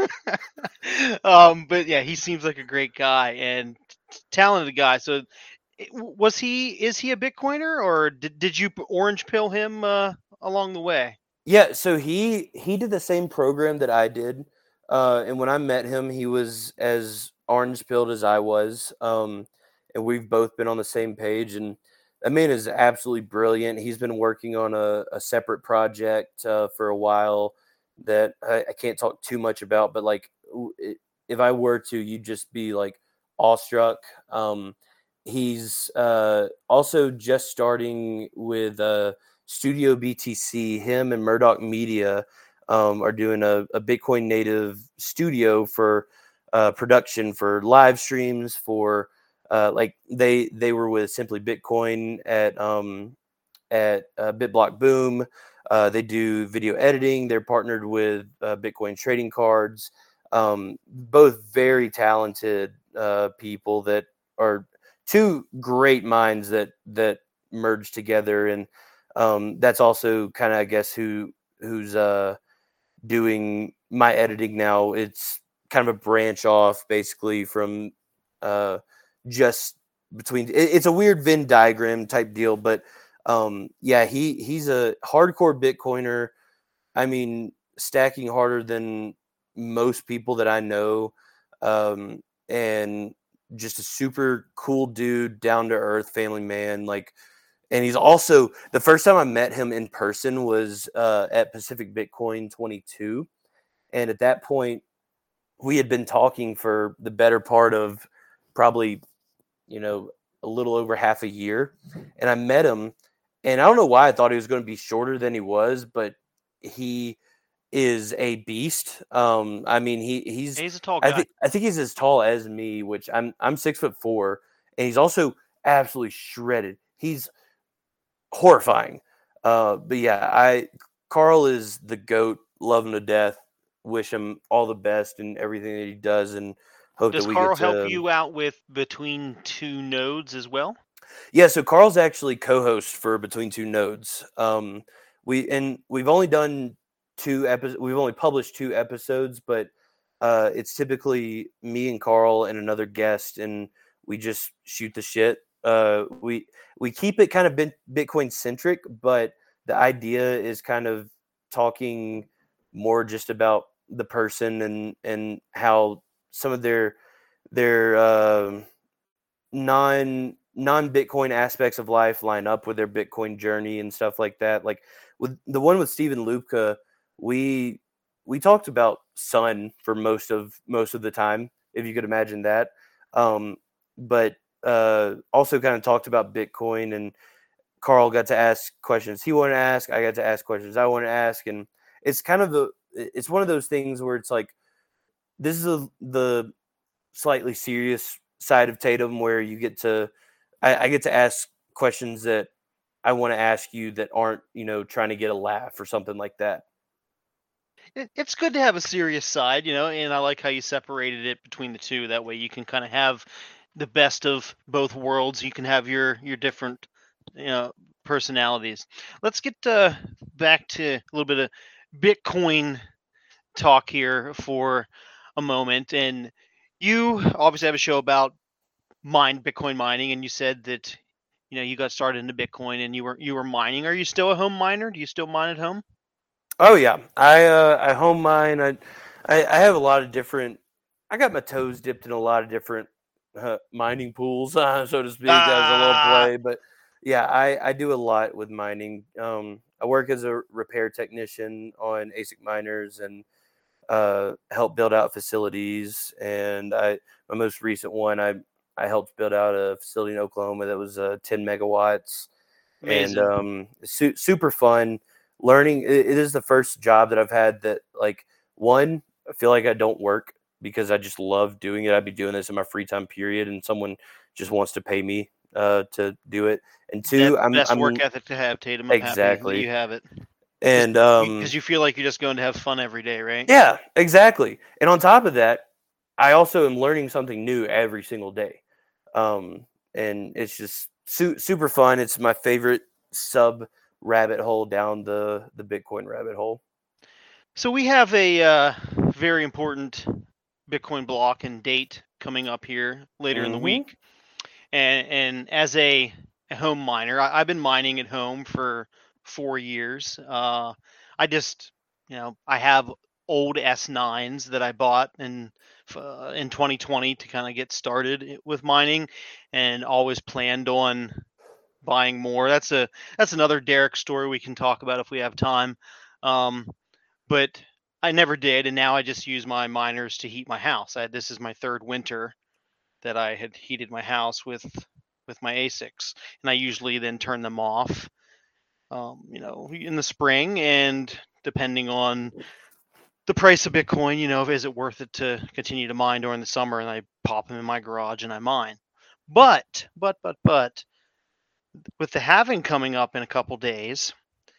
But yeah, he seems like a great guy and talented guy. So, is he a Bitcoiner, or did you orange pill him along the way? Yeah, so he did the same program that I did, and when I met him, he was as orange pilled as I was, and we've both been on the same page. And that man is absolutely brilliant. He's been working on a separate project for a while that I can't talk too much about, but like if I were to, you'd just be like awestruck. He's also just starting with Studio BTC. Him and Murdoch Media are doing a Bitcoin native studio for production for live streams for like they were with Simply Bitcoin at BitBlock Boom. They do video editing. They're partnered with Bitcoin trading cards. Both very talented people that are two great minds that merge together. And that's also kind of, I guess, who's doing my editing now. It's kind of a branch off basically from just between. It's a weird Venn diagram type deal, but yeah, he's a hardcore Bitcoiner. I mean, stacking harder than most people that I know, and just a super cool dude, down to earth, family man. Like, and he's also, the first time I met him in person was at Pacific Bitcoin 22, and at that point, we had been talking for the better part of probably, a little over half a year, and I met him, and I don't know why I thought he was going to be shorter than he was, but he is a beast. I mean, he's a tall guy. I think he's as tall as me, which I'm 6'4", and he's also absolutely shredded. He's horrifying. But yeah, Carl is the GOAT. Love him to death. Wish him all the best in everything that he does, and hope Does that we Carl get to help you out with Between Two Nodes as well? Yeah, so Carl's actually co-host for Between Two Nodes. We've only done 2 episodes. We've only published 2 episodes, but it's typically me and Carl and another guest, and we just shoot the shit. We keep it kind of Bitcoin centric, but the idea is kind of talking more just about the person and how some of their non-Bitcoin aspects of life line up with their Bitcoin journey and stuff like that. Like with the one with Steven Lupka, we talked about sun for most of the time, if you could imagine that. But also kind of talked about Bitcoin, and Carl got to ask questions he wanted to ask. I got to ask questions I wanted to ask, and it's kind of it's one of those things where it's like, this is the slightly serious side of Tatum, where you get to, I get to ask questions that I want to ask you that aren't, trying to get a laugh or something like that. It's good to have a serious side, and I like how you separated it between the two. That way you can kind of have the best of both worlds. You can have your different, personalities. Let's get back to a little bit of Bitcoin talk here for a moment. And you obviously have a show about Bitcoin mining, and you said that you got started into Bitcoin and you were mining. Are you still a home miner? Do you still mine at home? Oh yeah, I home mine. I have a lot of different. I got my toes dipped in a lot of different mining pools, so to speak, as a little Ah, play. But yeah, I do a lot with mining. I work as a repair technician on ASIC miners and help build out facilities. And my most recent one, I helped build out a facility in Oklahoma that was 10 megawatts, and amazing. super fun. Learning it is the first job that I've had that like one I feel like I don't work because I just love doing it. I'd be doing this in my free time period, and someone just wants to pay me to do it. And That's two, the best work I'm ethic to have, Tatum. I'm happy that exactly, you have it. Because and because you feel like you're just going to have fun every day, right? yeah, exactly. And on top of that, I also am learning something new every single day. And it's just super fun. It's my favorite sub rabbit hole down the Bitcoin rabbit hole. So we have a very important Bitcoin block and date coming up here later in the Hmm. week. And as a home miner, I've been mining at home for 4 years. I just, I have old S9s that I bought in 2020 to kind of get started with mining, and always planned on buying more. That's another Derek story we can talk about if we have time. Um, but I never did, and now I just use my miners to heat my house. This is my third winter that I had heated my house with my ASICs, and I usually then turn them off, in the spring, and depending on the price of Bitcoin, is it worth it to continue to mine during the summer? And I pop them in my garage and I mine. But with the halving coming up in a couple days,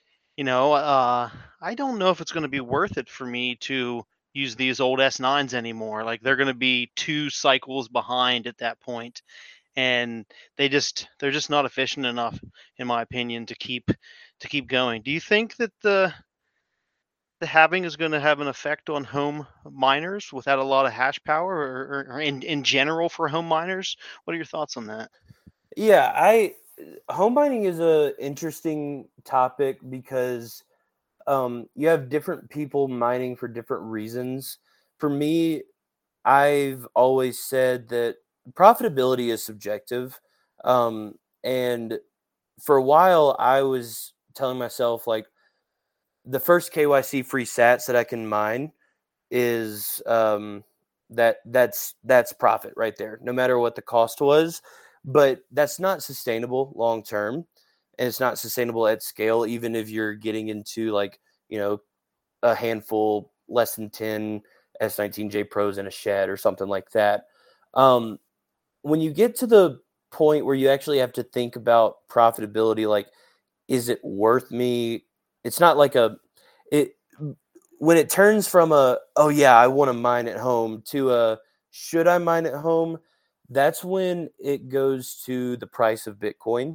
I don't know if it's going to be worth it for me to use these old S9s anymore. Like they're going to be 2 cycles behind at that point, and they're just not efficient enough, in my opinion, to keep going. Do you think that the halving is going to have an effect on home miners without a lot of hash power, or in general for home miners? What are your thoughts on that? Yeah, I home mining is a interesting topic because you have different people mining for different reasons. For me, I've always said that profitability is subjective. And for a while, I was telling myself, like, the first KYC free sats that I can mine is that's profit right there, no matter what the cost was. But that's not sustainable long term, and it's not sustainable at scale, even if you're getting into like a handful less than 10 S19J Pros in a shed or something like that. Um, when you get to the point where you actually have to think about profitability, like, is it worth me? It's not like it when it turns from a, oh yeah, I want to mine at home, to a, should I mine at home? That's when it goes to the price of Bitcoin,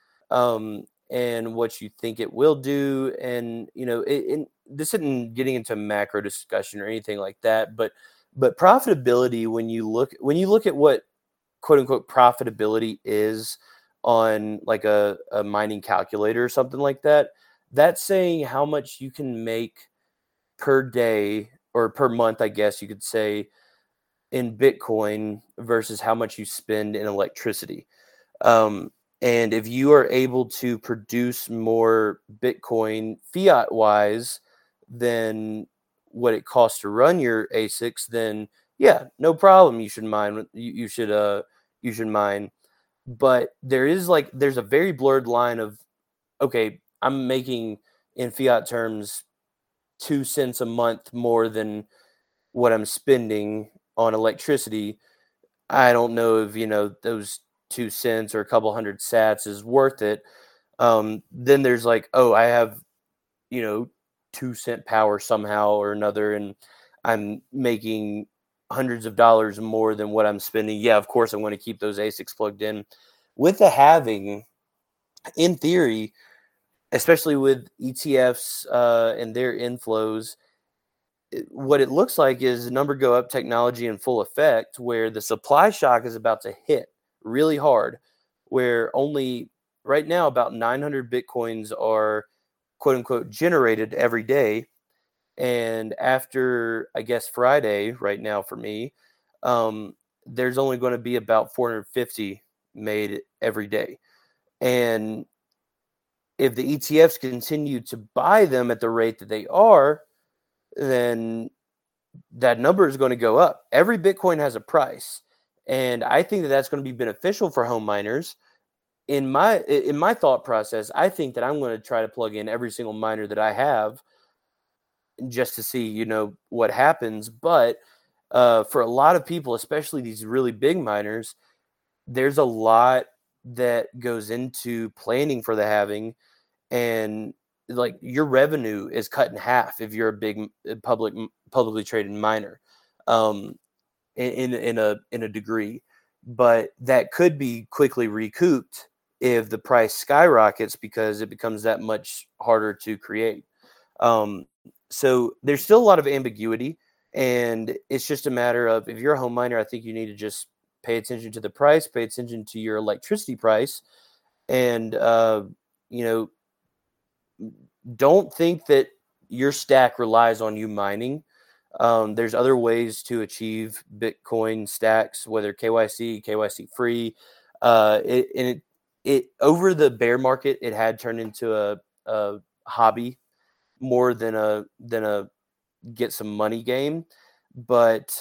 and what you think it will do. And this isn't getting into macro discussion or anything like that, but profitability, when you look at what quote unquote profitability is on like a mining calculator or something like that, that's saying how much you can make per day or per month, I guess you could say, in Bitcoin versus how much you spend in electricity. Um, and if you are able to produce more Bitcoin fiat wise than what it costs to run your ASICs, then yeah, no problem. You should mine. You should mine. But there's a very blurred line of, okay, I'm making in fiat terms 2 cents a month more than what I'm spending on electricity. I don't know if those 2 cents or a couple hundred sats is worth it. Then there's like, oh, I have 2 cent power somehow or another, and I'm making hundreds of dollars more than what I'm spending. Yeah, of course I want to keep those ASICs plugged in. With the halving, in theory, especially with ETFs and their inflows, what it looks like is the number go up technology in full effect, where the supply shock is about to hit really hard, where only right now about 900 Bitcoins are quote unquote generated every day. And after, I guess, Friday right now for me, there's only going to be about 450 made every day. And if the ETFs continue to buy them at the rate that they are, then that number is going to go up. Every Bitcoin has a price. And I think that that's going to be beneficial for home miners. In my thought process, I think that I'm going to try to plug in every single miner that I have just to see, what happens. But for a lot of people, especially these really big miners, there's a lot that goes into planning for the halving, and like your revenue is cut in half if you're a big publicly traded miner, in a degree. But that could be quickly recouped if the price skyrockets because it becomes that much harder to create. So there's still a lot of ambiguity, and it's just a matter of, if you're a home miner, I think you need to just pay attention to the price, pay attention to your electricity price, and don't think that your stack relies on you mining. There's other ways to achieve Bitcoin stacks, whether KYC free. It over the bear market, it had turned into a hobby more than a get some money game. But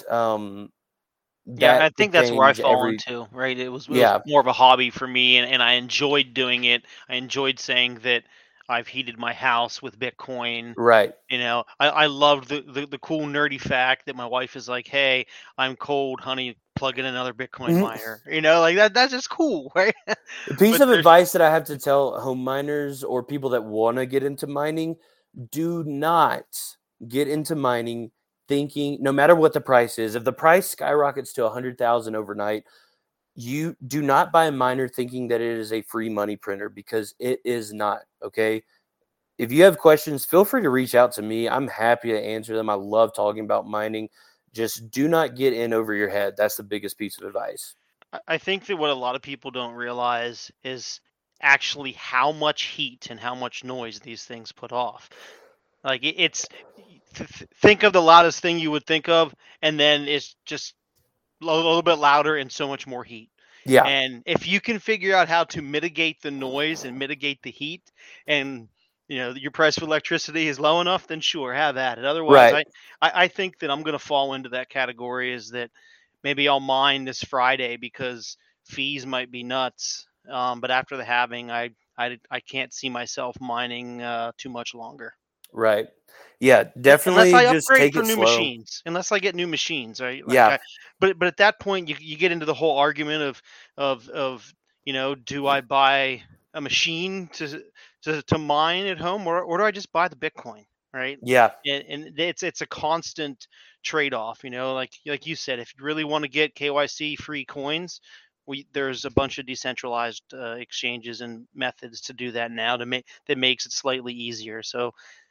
Yeah, I think that's where I fall every into, right? It was yeah more of a hobby for me, and I enjoyed doing it. I enjoyed saying that I've heated my house with Bitcoin. right I loved the cool nerdy fact that my wife is like, "Hey, I'm cold, honey. Plug in another Bitcoin miner." Like that. That's just cool, right? The piece But of advice that I have to tell home miners or people that want to get into mining: do not get into mining thinking, no matter what the price is, if the price skyrockets to 100,000 overnight, you do not buy a miner thinking that it is a free money printer, because it is not. Okay. If you have questions, feel free to reach out to me. I'm happy to answer them. I love talking about mining. Just do not get in over your head. That's the biggest piece of advice. I think that what a lot of people don't realize is actually how much heat and how much noise these things put off. Like it's think of the loudest thing you would think of, and then it's just a little bit louder and so much more heat. Yeah. And if you can figure out how to mitigate the noise and mitigate the heat, and your price for electricity is low enough, then sure, have at it. Otherwise, Right. I think that I'm going to fall into that category, is that maybe I'll mine this Friday because fees might be nuts. But after the halving, I can't see myself mining too much longer. Right. Yeah, Unless definitely I just upgrade take for it new slow. machines, unless I get new machines, right? Yeah. But at that point, you get into the whole argument of do I buy a machine to mine at home, or do I just buy the Bitcoin, right? Yeah. And it's a constant trade off, like you said, if you really want to get KYC free coins, there's a bunch of decentralized exchanges and methods to do that now that makes it slightly easier. So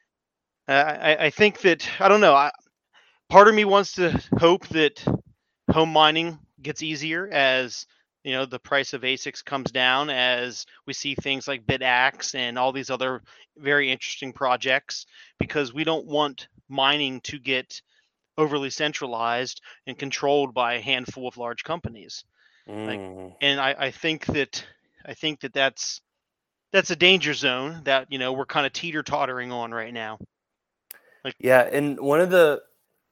I think that, I don't know. Part of me wants to hope that home mining gets easier as the price of ASICs comes down, as we see things like BitAxe and all these other very interesting projects, because we don't want mining to get overly centralized and controlled by a handful of large companies. And I think that that's a danger zone that we're kind of teeter-tottering on right now. Yeah, and one of the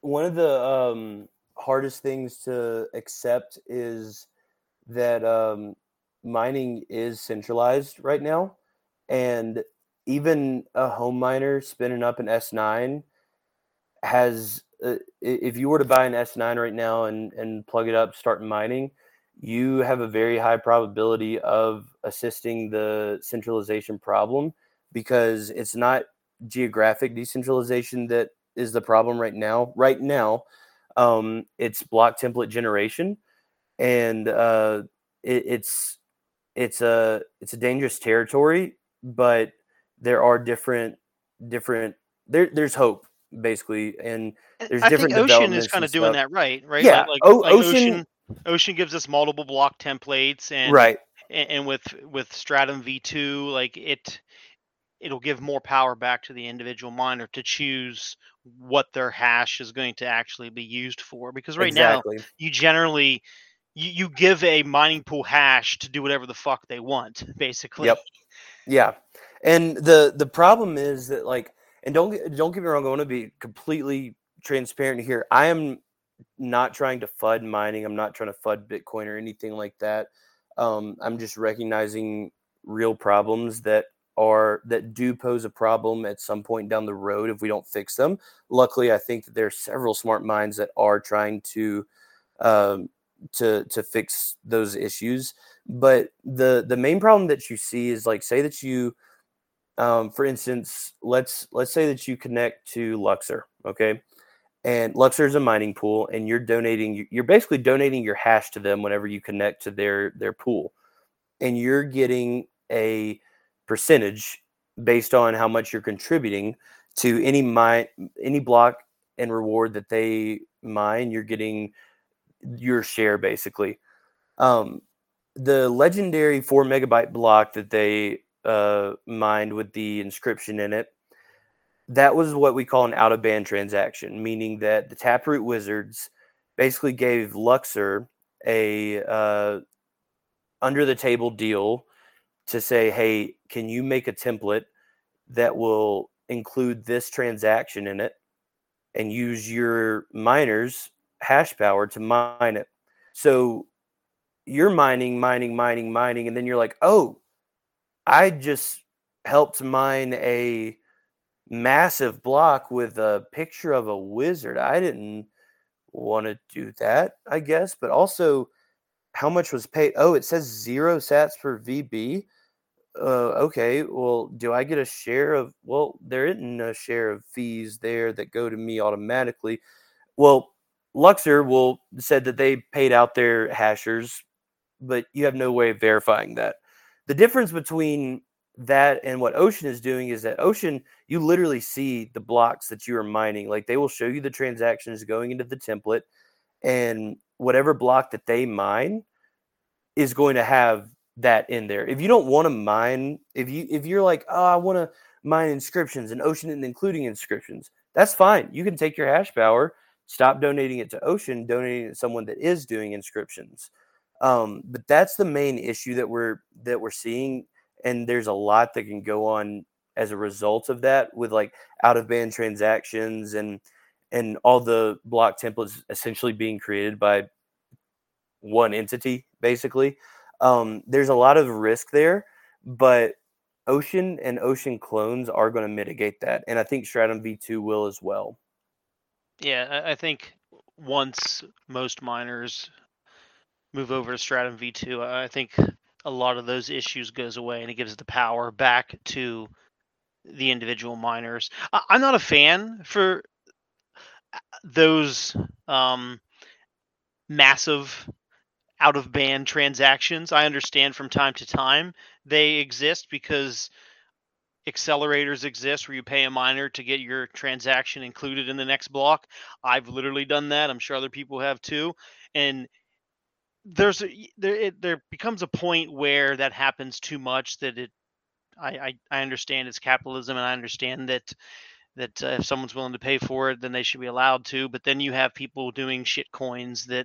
hardest things to accept is that mining is centralized right now, and even a home miner spinning up an S9 has, if you were to buy an S9 right now and plug it up, start mining, you have a very high probability of assisting the centralization problem, because it's not geographic decentralization that is the problem right now. Right now, it's block template generation, and it's a dangerous territory. But there are there's hope, basically, and there's I different think Ocean is developments kind and of doing stuff. that right? Yeah, Like Ocean, Ocean gives us multiple block templates, and right? with Stratum v2, like it'll give more power back to the individual miner to choose what their hash is going to actually be used for. Because right now, Exactly. you generally you give a mining pool hash to do whatever the fuck they want, basically. Yep. Yeah. And the problem is that, like, and don't get me wrong, I want to be completely transparent here. I am not trying to FUD mining. I'm not trying to FUD Bitcoin or anything like that. I'm just recognizing real problems that do pose a problem at some point down the road if we don't fix them. Luckily, I think that there are several smart minds that are trying um, to fix those issues. But the main problem that you see is, like, say that you for instance, let's say that you connect to Luxor, okay? And Luxor is a mining pool, and you're basically donating your hash to them whenever you connect to their pool, and you're getting a percentage based on how much you're contributing to any block and reward that they mine. You're getting your share, basically. Um, the legendary 4 megabyte block that they mined with the inscription in it, that was what we call an out of band transaction, meaning that the Taproot Wizards basically gave Luxor a under the table deal to say, hey, can you make a template that will include this transaction in it and use your miners' hash power to mine it? So you're mining, and then you're like, oh, I just helped mine a massive block with a picture of a wizard. I didn't want to do that, I guess. But also, how much was paid? Oh, it says 0 sats per VB. Okay, well, do I get a share of? Well, there isn't a share of fees there that go to me automatically. Well, Luxor said that they paid out their hashers, but you have no way of verifying that. The difference between that and what Ocean is doing is that Ocean, you literally see the blocks that you are mining. Like, they will show you the transactions going into the template, and whatever block that they mine is going to have that in there. If you don't want to mine, if you're like, oh, I want to mine inscriptions, and Ocean isn't including inscriptions, that's fine. You can take your hash power, stop donating it to Ocean, donating it to someone that is doing inscriptions. But that's the main issue that we're seeing, and there's a lot that can go on as a result of that, with like out of band transactions and all the block templates essentially being created by one entity, basically. There's a lot of risk there, but Ocean and Ocean clones are going to mitigate that, and I think Stratum V2 will as well. Yeah, I think once most miners move over to Stratum V2, I think a lot of those issues goes away, and it gives the power back to the individual miners. I'm not a fan for those massive out of band transactions. I understand from time to time they exist because accelerators exist where you pay a miner to get your transaction included in the next block. I've literally done that. I'm sure other people have too. And there becomes a point where that happens too much that I understand it's capitalism, and I understand that if someone's willing to pay for it, then they should be allowed to. But then you have people doing shit coins that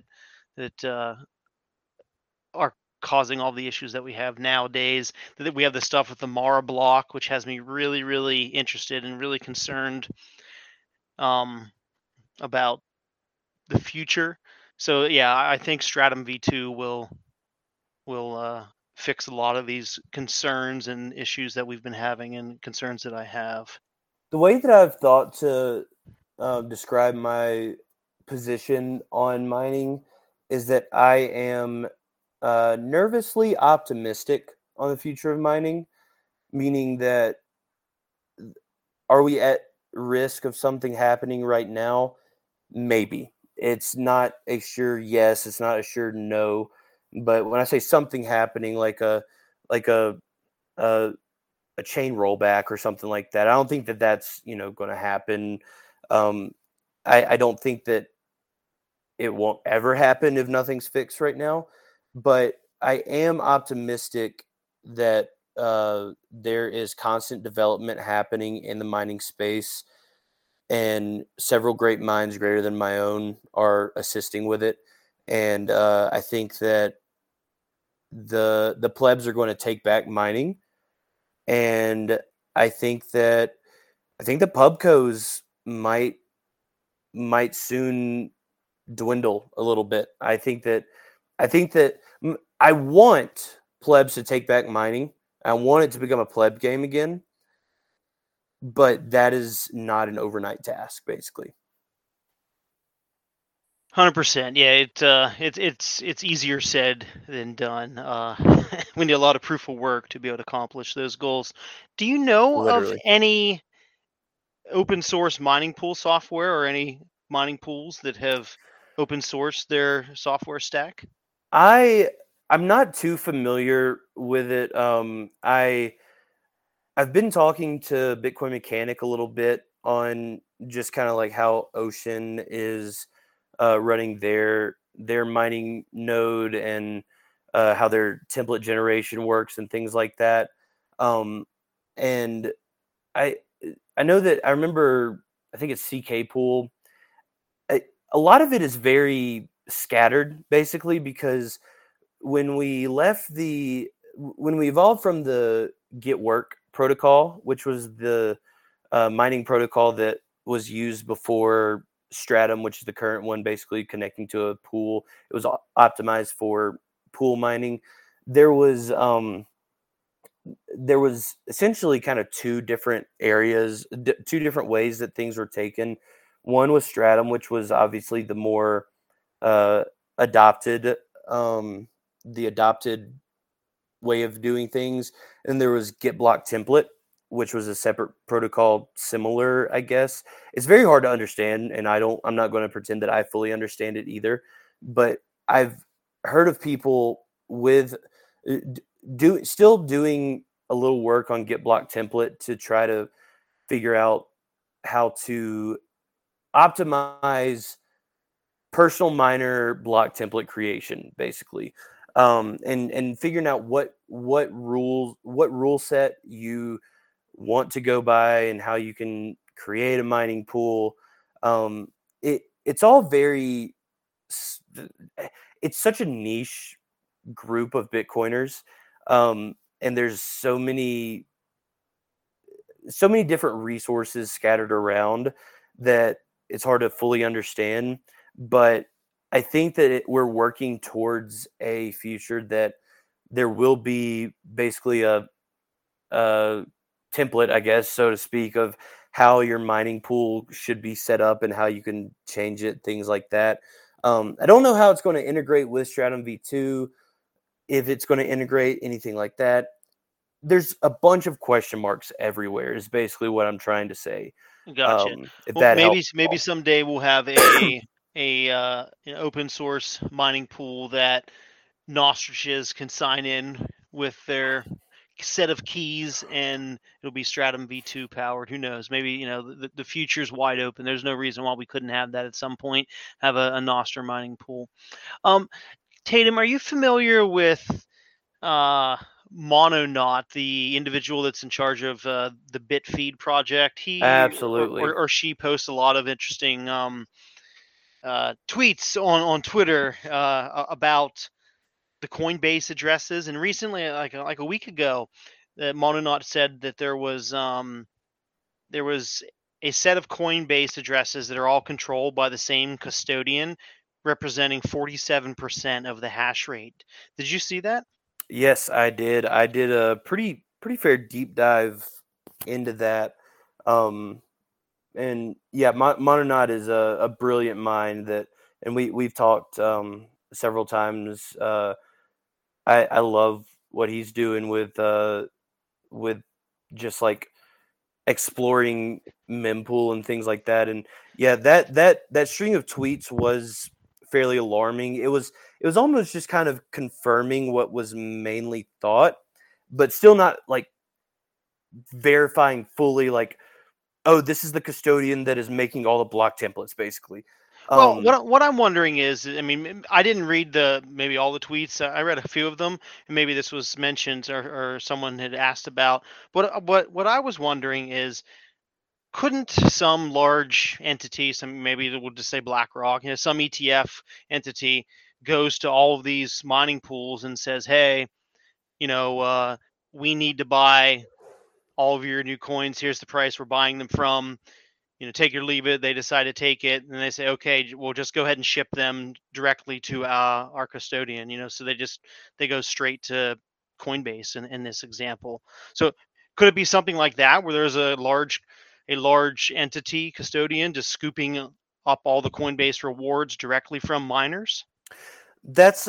are causing all the issues that we have nowadays. That we have the stuff with the Mara block, which has me really, really interested and really concerned about the future. So yeah, I think Stratum V2 will fix a lot of these concerns and issues that we've been having, and concerns that I have. The way that I've thought to describe my position on mining is that I am nervously optimistic on the future of mining, meaning that, are we at risk of something happening right now? Maybe. It's not a sure yes, it's not a sure no. But when I say something happening, like like a a, a chain rollback or something like that, I don't think that that's going to happen. Um, I don't think that it won't ever happen if nothing's fixed right now. But I am optimistic that there is constant development happening in the mining space, and several great minds greater than my own are assisting with it. And I think that the plebs are going to take back mining, and I think the pubcos might soon dwindle a little bit. I think that I want plebs to take back mining. I want it to become a pleb game again, but that is not an overnight task, basically. 100%. Yeah, it's easier said than done. We need a lot of proof of work to be able to accomplish those goals. Do you know of Literally. any open source mining pool software or any mining pools that have open sourced their software stack? I'm not too familiar with it. I've been talking to Bitcoin Mechanic a little bit on just kind of like how Ocean is running their mining node, and how their template generation works and things like that. And I know that I remember, I think it's CK Pool. A lot of it is very scattered, basically, because when we evolved from the Git work protocol, which was the mining protocol that was used before Stratum, which is the current one, basically connecting to a pool. It was optimized for pool mining. There was essentially kind of two different areas, two different ways that things were taken. One was Stratum, which was obviously the more adopted way of doing things, and there was Git block template, which was a separate protocol, similar, I guess. It's very hard to understand, and I'm not going to pretend that I fully understand it either. But I've heard of people with still doing a little work on Git block template to try to figure out how to optimize personal miner block template creation, basically. And figuring out what rule set you want to go by and how you can create a mining pool. It's all very, it's such a niche group of Bitcoiners, and there's so many different resources scattered around that it's hard to fully understand. But I think that we're working towards a future that there will be basically a template, I guess, so to speak, of how your mining pool should be set up and how you can change it, things like that. I don't know how it's going to integrate with Stratum v2, if it's going to integrate anything like that. There's a bunch of question marks everywhere, is basically what I'm trying to say. Gotcha. If Well, that helps. maybe someday we'll have an open source mining pool that Nostriches can sign in with their set of keys, and it'll be Stratum v2 powered. Who knows? Maybe the future's wide open. There's no reason why we couldn't have that at some point. Have a Nostr mining pool. Tatum, are you familiar with Mononaut, the individual that's in charge of the Bitfeed project? He Absolutely. or she posts a lot of interesting tweets on Twitter about the Coinbase addresses. And recently, like a week ago, that Mononaut said that there was a set of Coinbase addresses that are all controlled by the same custodian, representing 47% of the hash rate. Did you see that? Yes, I did. I did a pretty fair deep dive into that. And yeah, Mononaut is a brilliant mind that, and we've talked several times. I love what he's doing with just like exploring mempool and things like that. And yeah, that string of tweets was fairly alarming. It was almost just kind of confirming what was mainly thought, but still not like verifying fully, like, oh, this is the custodian that is making all the block templates, basically. Well, Um, what I'm wondering is, I mean, I didn't read maybe all the tweets. I read a few of them, and maybe this was mentioned or someone had asked about. What I was wondering is, couldn't some large entity, some maybe we'll just say BlackRock, some ETF entity goes to all of these mining pools and says, "Hey, you know, we need to buy all of your new coins. Here's the price we're buying them from. Take or leave it." They decide to take it, and they say, "Okay, we'll just go ahead and ship them directly to our custodian." So they go straight to Coinbase in this example. So could it be something like that, where there's a large entity custodian just scooping up all the Coinbase rewards directly from miners? that's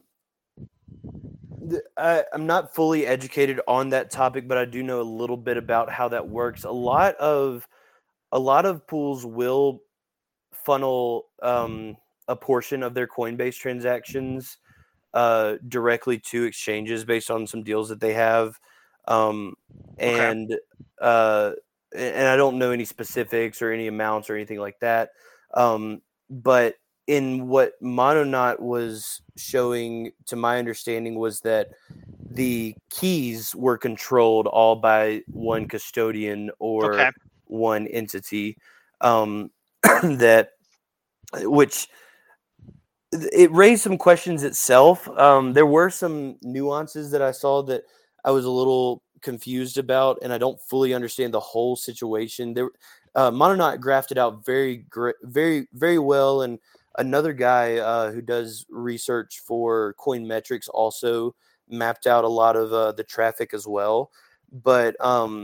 I'm not fully educated on that topic, but I do know a little bit about how that works. A lot of pools will funnel a portion of their Coinbase transactions directly to exchanges based on some deals that they have, um, Okay. and uh, and I don't know any specifics or any amounts or anything like that. But in what Mononaut was showing, to my understanding, was that the keys were controlled all by one custodian or Okay. one entity. Um, that which it raised some questions itself. There were some nuances that I saw that I was a little confused about, and I don't fully understand the whole situation. Mononaut graphed out very, very well, and another guy who does research for Coinmetrics also mapped out a lot of the traffic as well. But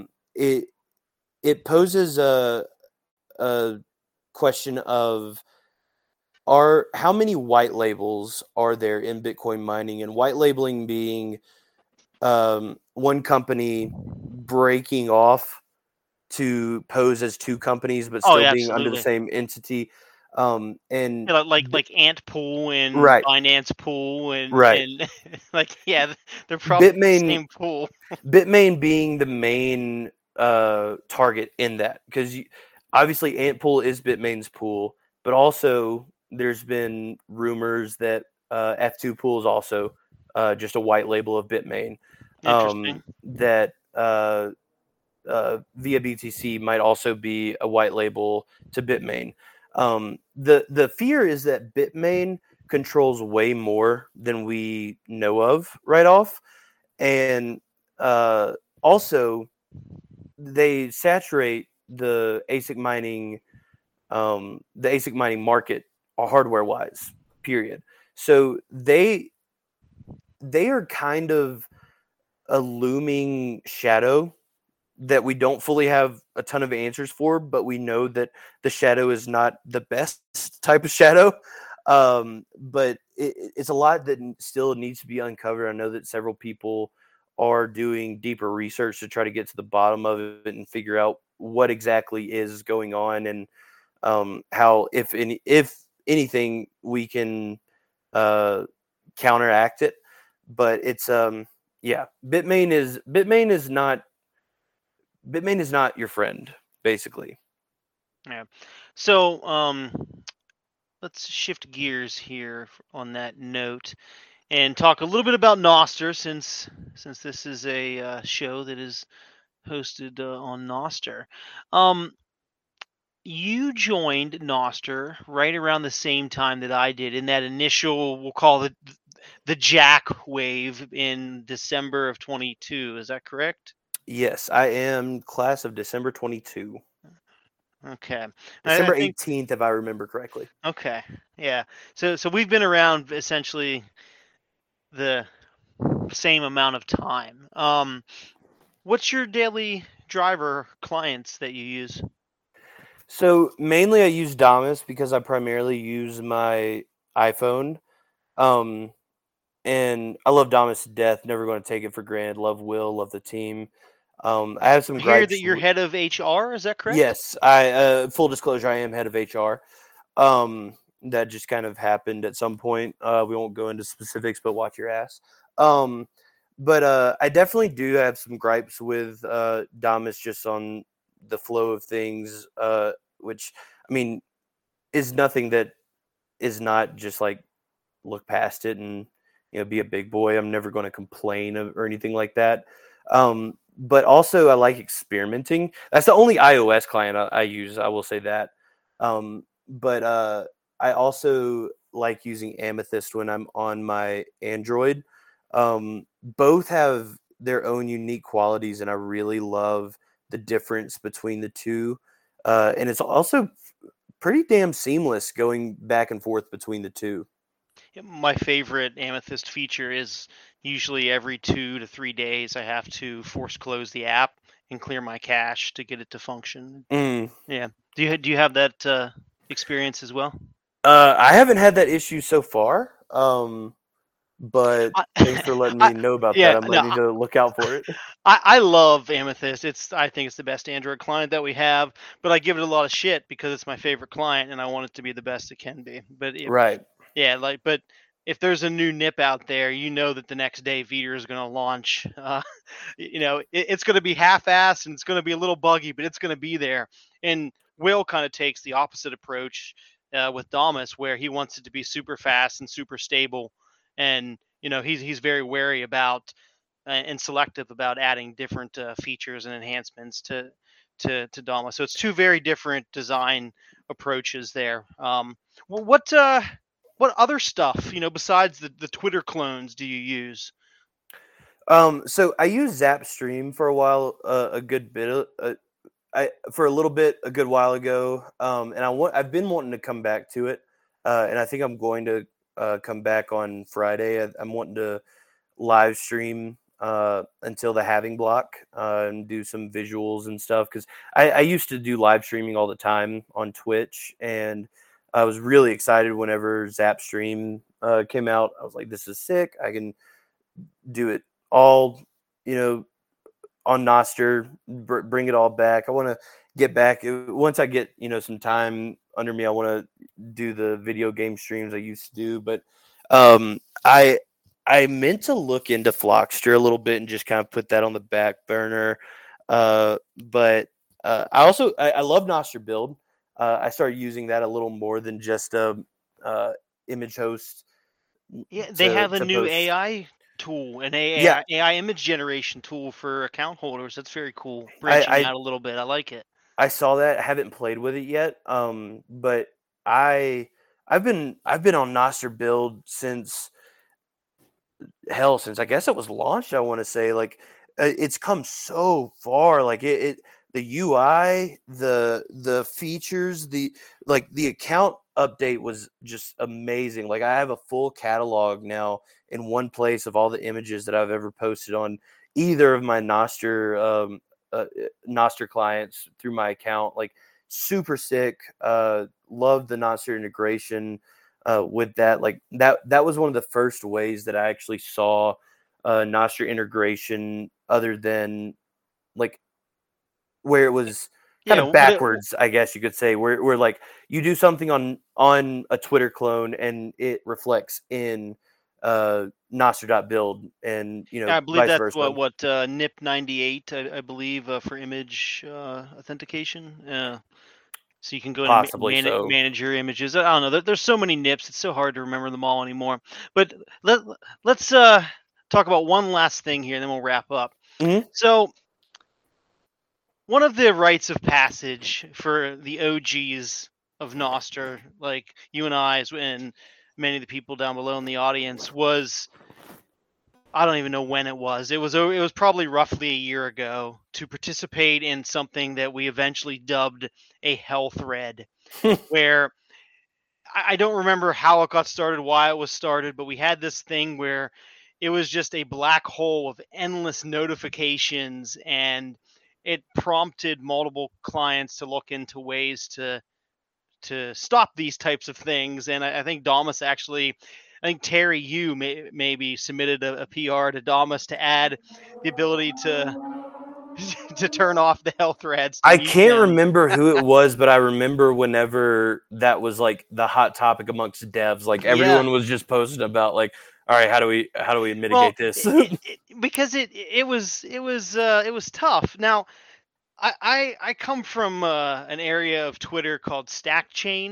it poses a question of how many white labels are there in Bitcoin mining, and white labeling being one company breaking off to pose as two companies but Oh, still yeah, being under the absolutely. same entity. And Yeah, like Ant Pool and right, Binance Pool right. and like, yeah, they're probably the Bitmain same pool. Bitmain being the main target in that, because obviously Antpool is Bitmain's pool, but also there's been rumors that F2 Pool is also just a white label of Bitmain. Interesting. That via BTC might also be a white label to Bitmain. The fear is that Bitmain controls way more than we know of right off, and uh, also they saturate the ASIC mining market hardware wise. Period. So they are kind of a looming shadow that we don't fully have a ton of answers for, but we know that the shadow is not the best type of shadow. But it's a lot that still needs to be uncovered. I know that several people are doing deeper research to try to get to the bottom of it and figure out what exactly is going on, and how, if anything, we can uh, counteract it. But it's yeah, Bitmain is not your friend, basically. Yeah. So, let's shift gears here on that note and talk a little bit about Noster, since this is a show that is hosted on Noster. Um, you joined Noster right around the same time that I did, in that initial, we'll call it the Jack wave in December of 22. Is that correct? Yes, I am class of December 22. Okay. I December think 18th, if I remember correctly. okay. Yeah. So we've been around essentially the same amount of time. What's your daily driver clients that you use? So mainly I use Damus because I primarily use my iPhone. Um, and I love Damus to death. Never going to take it for granted. Love Will, love the team. I have some I hear that gripes. you're head of HR. Is that correct? Yes, I full disclosure, I am head of HR. That just kind of happened at some point. We won't go into specifics, but watch your ass. Um, but I definitely do have some gripes with Damus just on the flow of things. Which, I mean, is nothing that is not just like look past it and be a big boy. I'm never going to complain or anything like that. But also I like experimenting. That's the only iOS client I use. I will say that. But I also like using Amethyst when I'm on my Android. Both have their own unique qualities, and I really love the difference between the two. And it's also pretty damn seamless going back and forth between the two. My favorite Amethyst feature is usually every 2 to 3 days I have to force close the app and clear my cache to get it to function. Yeah. Do you have that experience as well? I haven't had that issue so far. But thanks for letting me know about that. I might need to look out for it. I love Amethyst. I think it's the best Android client that we have, but I give it a lot of shit because it's my favorite client and I want it to be the best it can be. But right. Yeah, but if there's a new nip out there, you know that the next day Veeder is going to launch. It's going to be half-assed and it's going to be a little buggy, but it's going to be there. And Will kind of takes the opposite approach with Damus, where he wants it to be super fast and super stable. And he's very wary about and selective about adding different features and enhancements to Damus. So it's two very different design approaches there. What other stuff, besides the Twitter clones, do you use? So I used Zapstream for a while, a good bit. For a little bit, a good while ago, and I've been wanting to come back to it, and I think I'm going to come back on Friday. I'm wanting to live stream until the halving block and do some visuals and stuff, because I used to do live streaming all the time on Twitch, and I was really excited whenever Zapstream came out. I was like, this is sick. I can do it all, on Nostr, bring it all back. I want to get back. Once I get, some time under me, I want to do the video game streams I used to do. But I meant to look into Flockster a little bit and just kind of put that on the back burner. But I love Nostr build. I started using that a little more than just image host. Yeah, they have a new AI tool, an AI image generation tool for account holders. That's very cool. Branching out a little bit. I like it. I saw that. I haven't played with it yet. But I've been on Nostr build since I guess it was launched. I want to say, like, it's come so far. Like the UI, the features, the account update was just amazing. Like, I have a full catalog now in one place of all the images that I've ever posted on either of my Nostr clients through my account. Like, super sick. Love the Nostr integration with that. Like, that was one of the first ways that I actually saw Nostr integration, other than like where it was kind of backwards, I guess you could say, where like you do something on a Twitter clone and it reflects in Nostr.build, and I believe vice that's versa. what NIP98, I believe, for image authentication. So you can go and manage your images. I don't know. There's so many NIPs. It's so hard to remember them all anymore. But let's talk about one last thing here, and then we'll wrap up. Mm-hmm. So one of the rites of passage for the OGs of Nostr, like you and I, and many of the people down below in the audience, was, I don't even know when it was. It was probably roughly a year ago, to participate in something that we eventually dubbed a hell thread, where I don't remember how it got started, why it was started, but we had this thing where it was just a black hole of endless notifications, and it prompted multiple clients to look into ways to stop these types of things. And I think Damus actually, I think Terry, you maybe submitted a PR to Damus to add the ability to turn off the hell threads. I can't remember who it was, but I remember whenever that was like the hot topic amongst devs, like everyone was just posting about, like, all right, how do we mitigate this? Because it was tough. Now, I come from an area of Twitter called Stack Chain,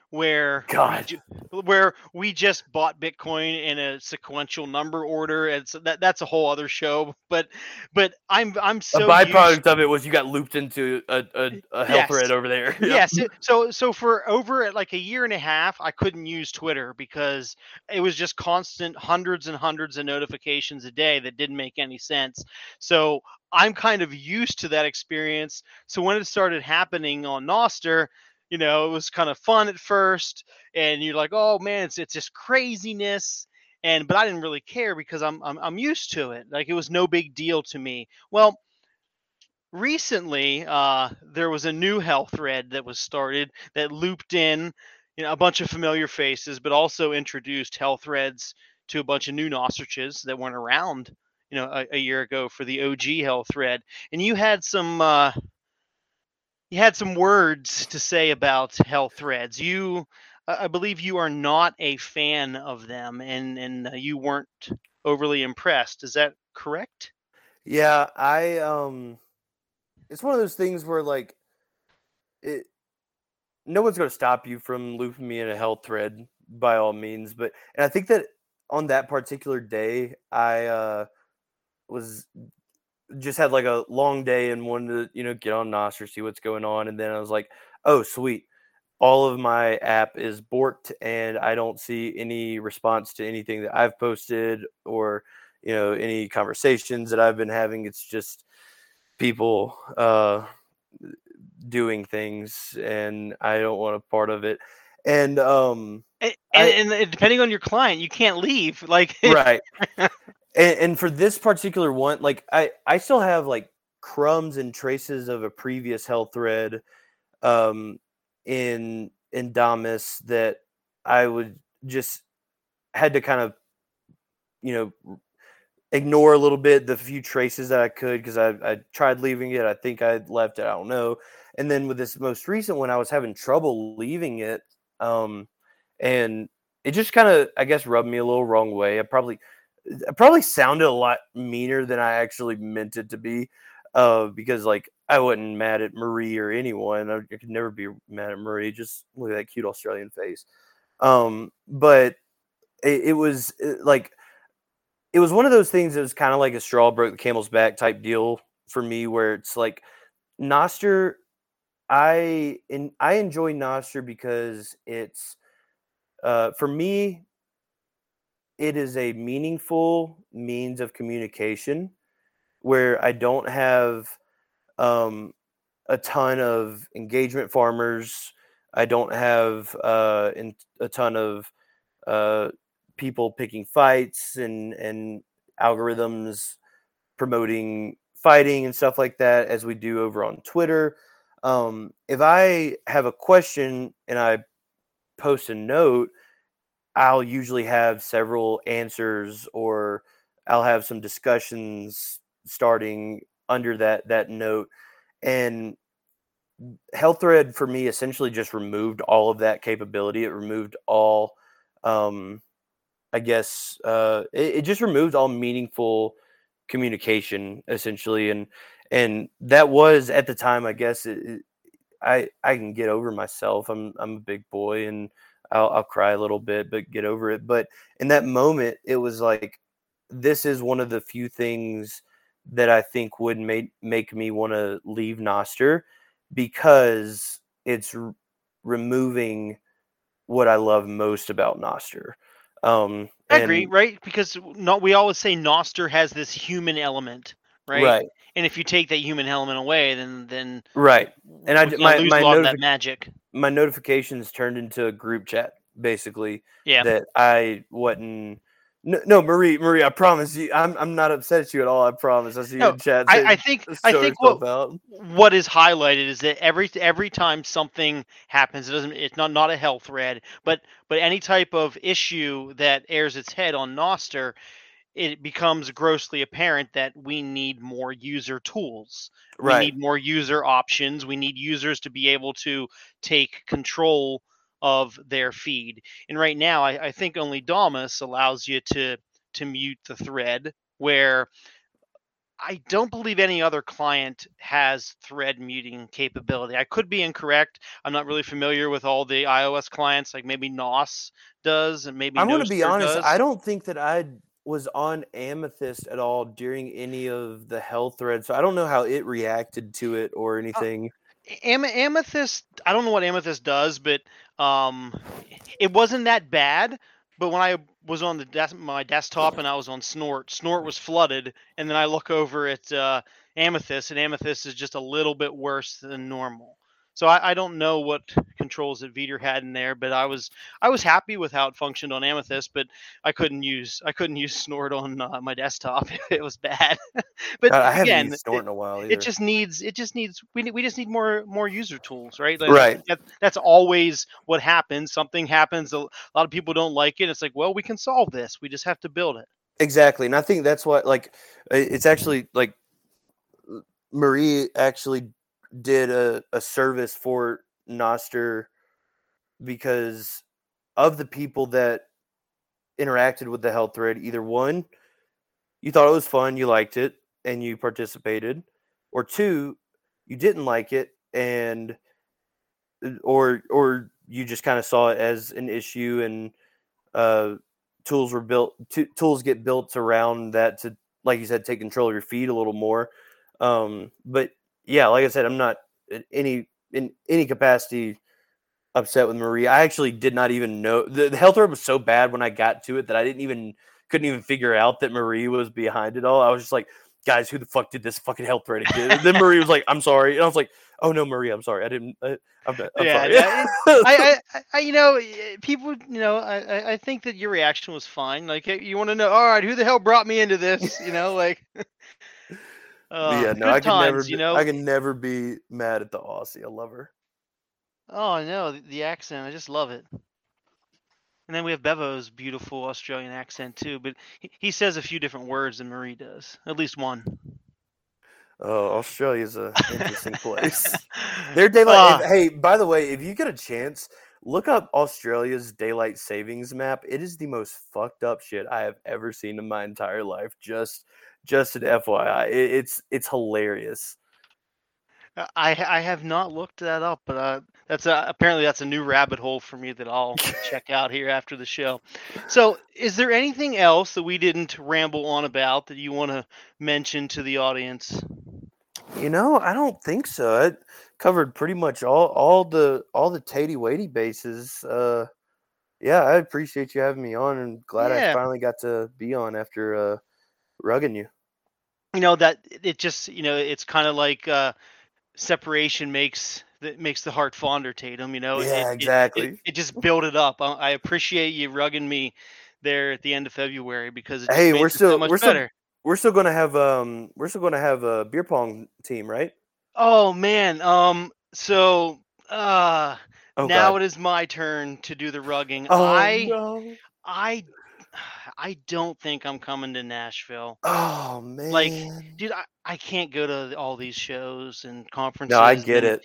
where God. where we just bought Bitcoin in a sequential number order, and so that's a whole other show. But I'm A so used. byproduct of it was you got looped into a hell thread Yes. over there. Yep. Yes. So for over like a year and a half, I couldn't use Twitter because it was just constant hundreds and hundreds of notifications a day that didn't make any sense. So I'm kind of used to that experience. So when it started happening on Noster, it was kind of fun at first, and you're like, oh man, it's just craziness. But I didn't really care because I'm used to it. Like it was no big deal to me. Well, recently there was a new health thread that was started that looped in a bunch of familiar faces, but also introduced health threads to a bunch of new Nostriches that weren't around a year ago for the OG health thread. And you had some words to say about health threads. I believe you are not a fan of them, and you weren't overly impressed. Is that correct? Yeah, it's one of those things where like it no one's going to stop you from looping me in a health thread by all means, and I think that on that particular day I was just had like a long day and wanted to get on Nostr, see what's going on, and then I was like, oh sweet, all of my app is borked and I don't see any response to anything that I've posted or any conversations that I've been having. It's just people doing things, and I don't want a part of it. And And, I and depending on your client, you can't leave. Like, right. And for this particular one, like I still have like crumbs and traces of a previous health thread um in Damus that I would just had to kind of ignore a little bit, the few traces that I could, because I tried leaving it. I think I left it. I don't know. And then with this most recent one, I was having trouble leaving it. And it just kind of, I guess, rubbed me a little wrong way. I probably sounded a lot meaner than I actually meant it to be. Because like I wasn't mad at Marie or anyone. I could never be mad at Marie. Just look at that cute Australian face. But it was like it was one of those things that was kind of like a straw broke the camel's back type deal for me, where it's like Nostr. I enjoy Nostr because it's for me it is a meaningful means of communication where I don't have a ton of engagement farmers. I don't have a ton of people picking fights and algorithms promoting fighting and stuff like that as we do over on Twitter. If I have a question and I post a note, I'll usually have several answers, or I'll have some discussions starting under that note. And Health Thread for me essentially just removed all of that capability. It removed all I guess it just removed all meaningful communication essentially, and that was at the time. I guess I can get over myself. I'm a big boy, and I'll cry a little bit, but get over it. But in that moment, it was like this is one of the few things that I think would make me want to leave Noster, because it's removing what I love most about Noster. I agree, And right? Because we always say Noster has this human element, right? right, And if you take that human element away, then right. And we kind of lose a lot of that magic. my notifications turned into a group chat basically Yeah. that I wasn't. No, Marie, I promise you, I'm not upset at you at all. I promise. I see you No, in chat I saying think I show think yourself out. what is highlighted is that every time something happens, it's not a health thread, but any type of issue that airs its head on Noster, it becomes grossly apparent that we need more user tools. We Right, need more user options. We need users to be able to take control of their feed. And right now, I think only Damus allows you to mute the thread, where I don't believe any other client has thread muting capability. I could be incorrect. I'm not really familiar with all the iOS clients, like maybe NOS does and maybe I'm going to be Nostr honest. I does. don't think that I was on Amethyst at all during any of the hell threads, so I don't know how it reacted to it or Uh, anything. Amethyst, I don't know what Amethyst does, but it wasn't that bad. But when I was on my desktop and I was on Snort was flooded, and then I look over at Amethyst, and Amethyst is just a little bit worse than normal. So I don't know what controls that Veeder had in there, but I was happy with how it functioned on Amethyst, but I couldn't use Snort on my desktop. It was bad. But I haven't again, used Snort in a while it either. just needs we just need more user tools, right? And I Right. think that's always what happens. Something happens, a lot of people don't like it. It's like, well, we can solve this. We just have to build it. Exactly. And I think that's what, like, it's actually like Marie actually did a service for Nostr because of the people that interacted with the health thread. Either one, you thought it was fun, you liked it, and you participated, or two, you didn't like it, and or you just kind of saw it as an issue, and tools were built. Tools get built around that to, like you said, take control of your feed a little more. But yeah, like I said, I'm not in any capacity upset with Marie. I actually did not even know the health thread was so bad when I got to it that I couldn't even figure out that Marie was behind it all. I was just like, guys, who the fuck did this fucking health thread again? And then Marie was like, I'm sorry. And I was like, oh no, Marie, I'm sorry. I'm sorry. People, I think that your reaction was fine. Like, hey, you want to know, all right, who the hell brought me into this? Like, Yeah, no, good times, I can never be mad at the Aussie. I love her. Oh, no, the accent, I just love it. And then we have Bevo's beautiful Australian accent too, but he says a few different words than Marie does, at least one. Oh, Australia's an interesting place. Their daylight. Hey, by the way, if you get a chance, look up Australia's daylight savings map. It is the most fucked up shit I have ever seen in my entire life. Just an FYI, it's hilarious. I have not looked that up, but apparently that's a new rabbit hole for me that I'll check out here after the show. So, is there anything else that we didn't ramble on about that you want to mention to the audience? I don't think so. It covered pretty much all the tatey weighty bases. Yeah, I appreciate you having me on, and glad I finally got to be on after rugging you. That it just it's kind of like separation makes the heart fonder, Tatum. Yeah, exactly. It just built it up. I appreciate you rugging me there at the end of February because it just made it so much better. We're still gonna have a beer pong team, right? Oh man. So now God. it is my turn to do the rugging. No. I don't think I'm coming to Nashville. Oh man. Like, dude, I can't go to all these shows and conferences. No, I get it.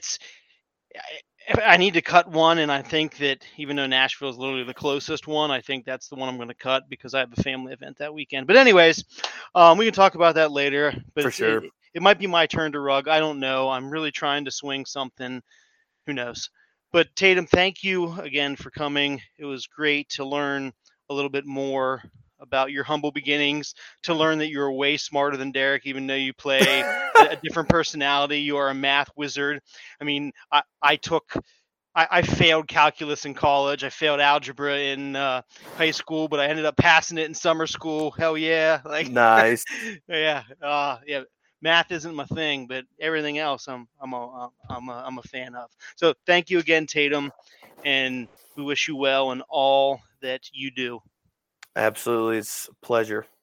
I need to cut one, and I think that even though Nashville is literally the closest one, I think that's the one I'm going to cut because I have a family event that weekend. But anyways, we can talk about that later. But for sure, it might be my turn to rug. I don't know. I'm really trying to swing something. Who knows? But Tatum, thank you again for coming. It was great to learn a little bit more about your humble beginnings, to learn that you're way smarter than Derek, even though you play a different personality. You are a math wizard. I mean, I failed calculus in college. I failed algebra in high school, but I ended up passing it in summer school. Hell yeah. Like, nice. Yeah. Yeah. Math isn't my thing, but everything else I'm a fan of. So thank you again, Tatum, and we wish you well in all that you do. Absolutely. It's a pleasure.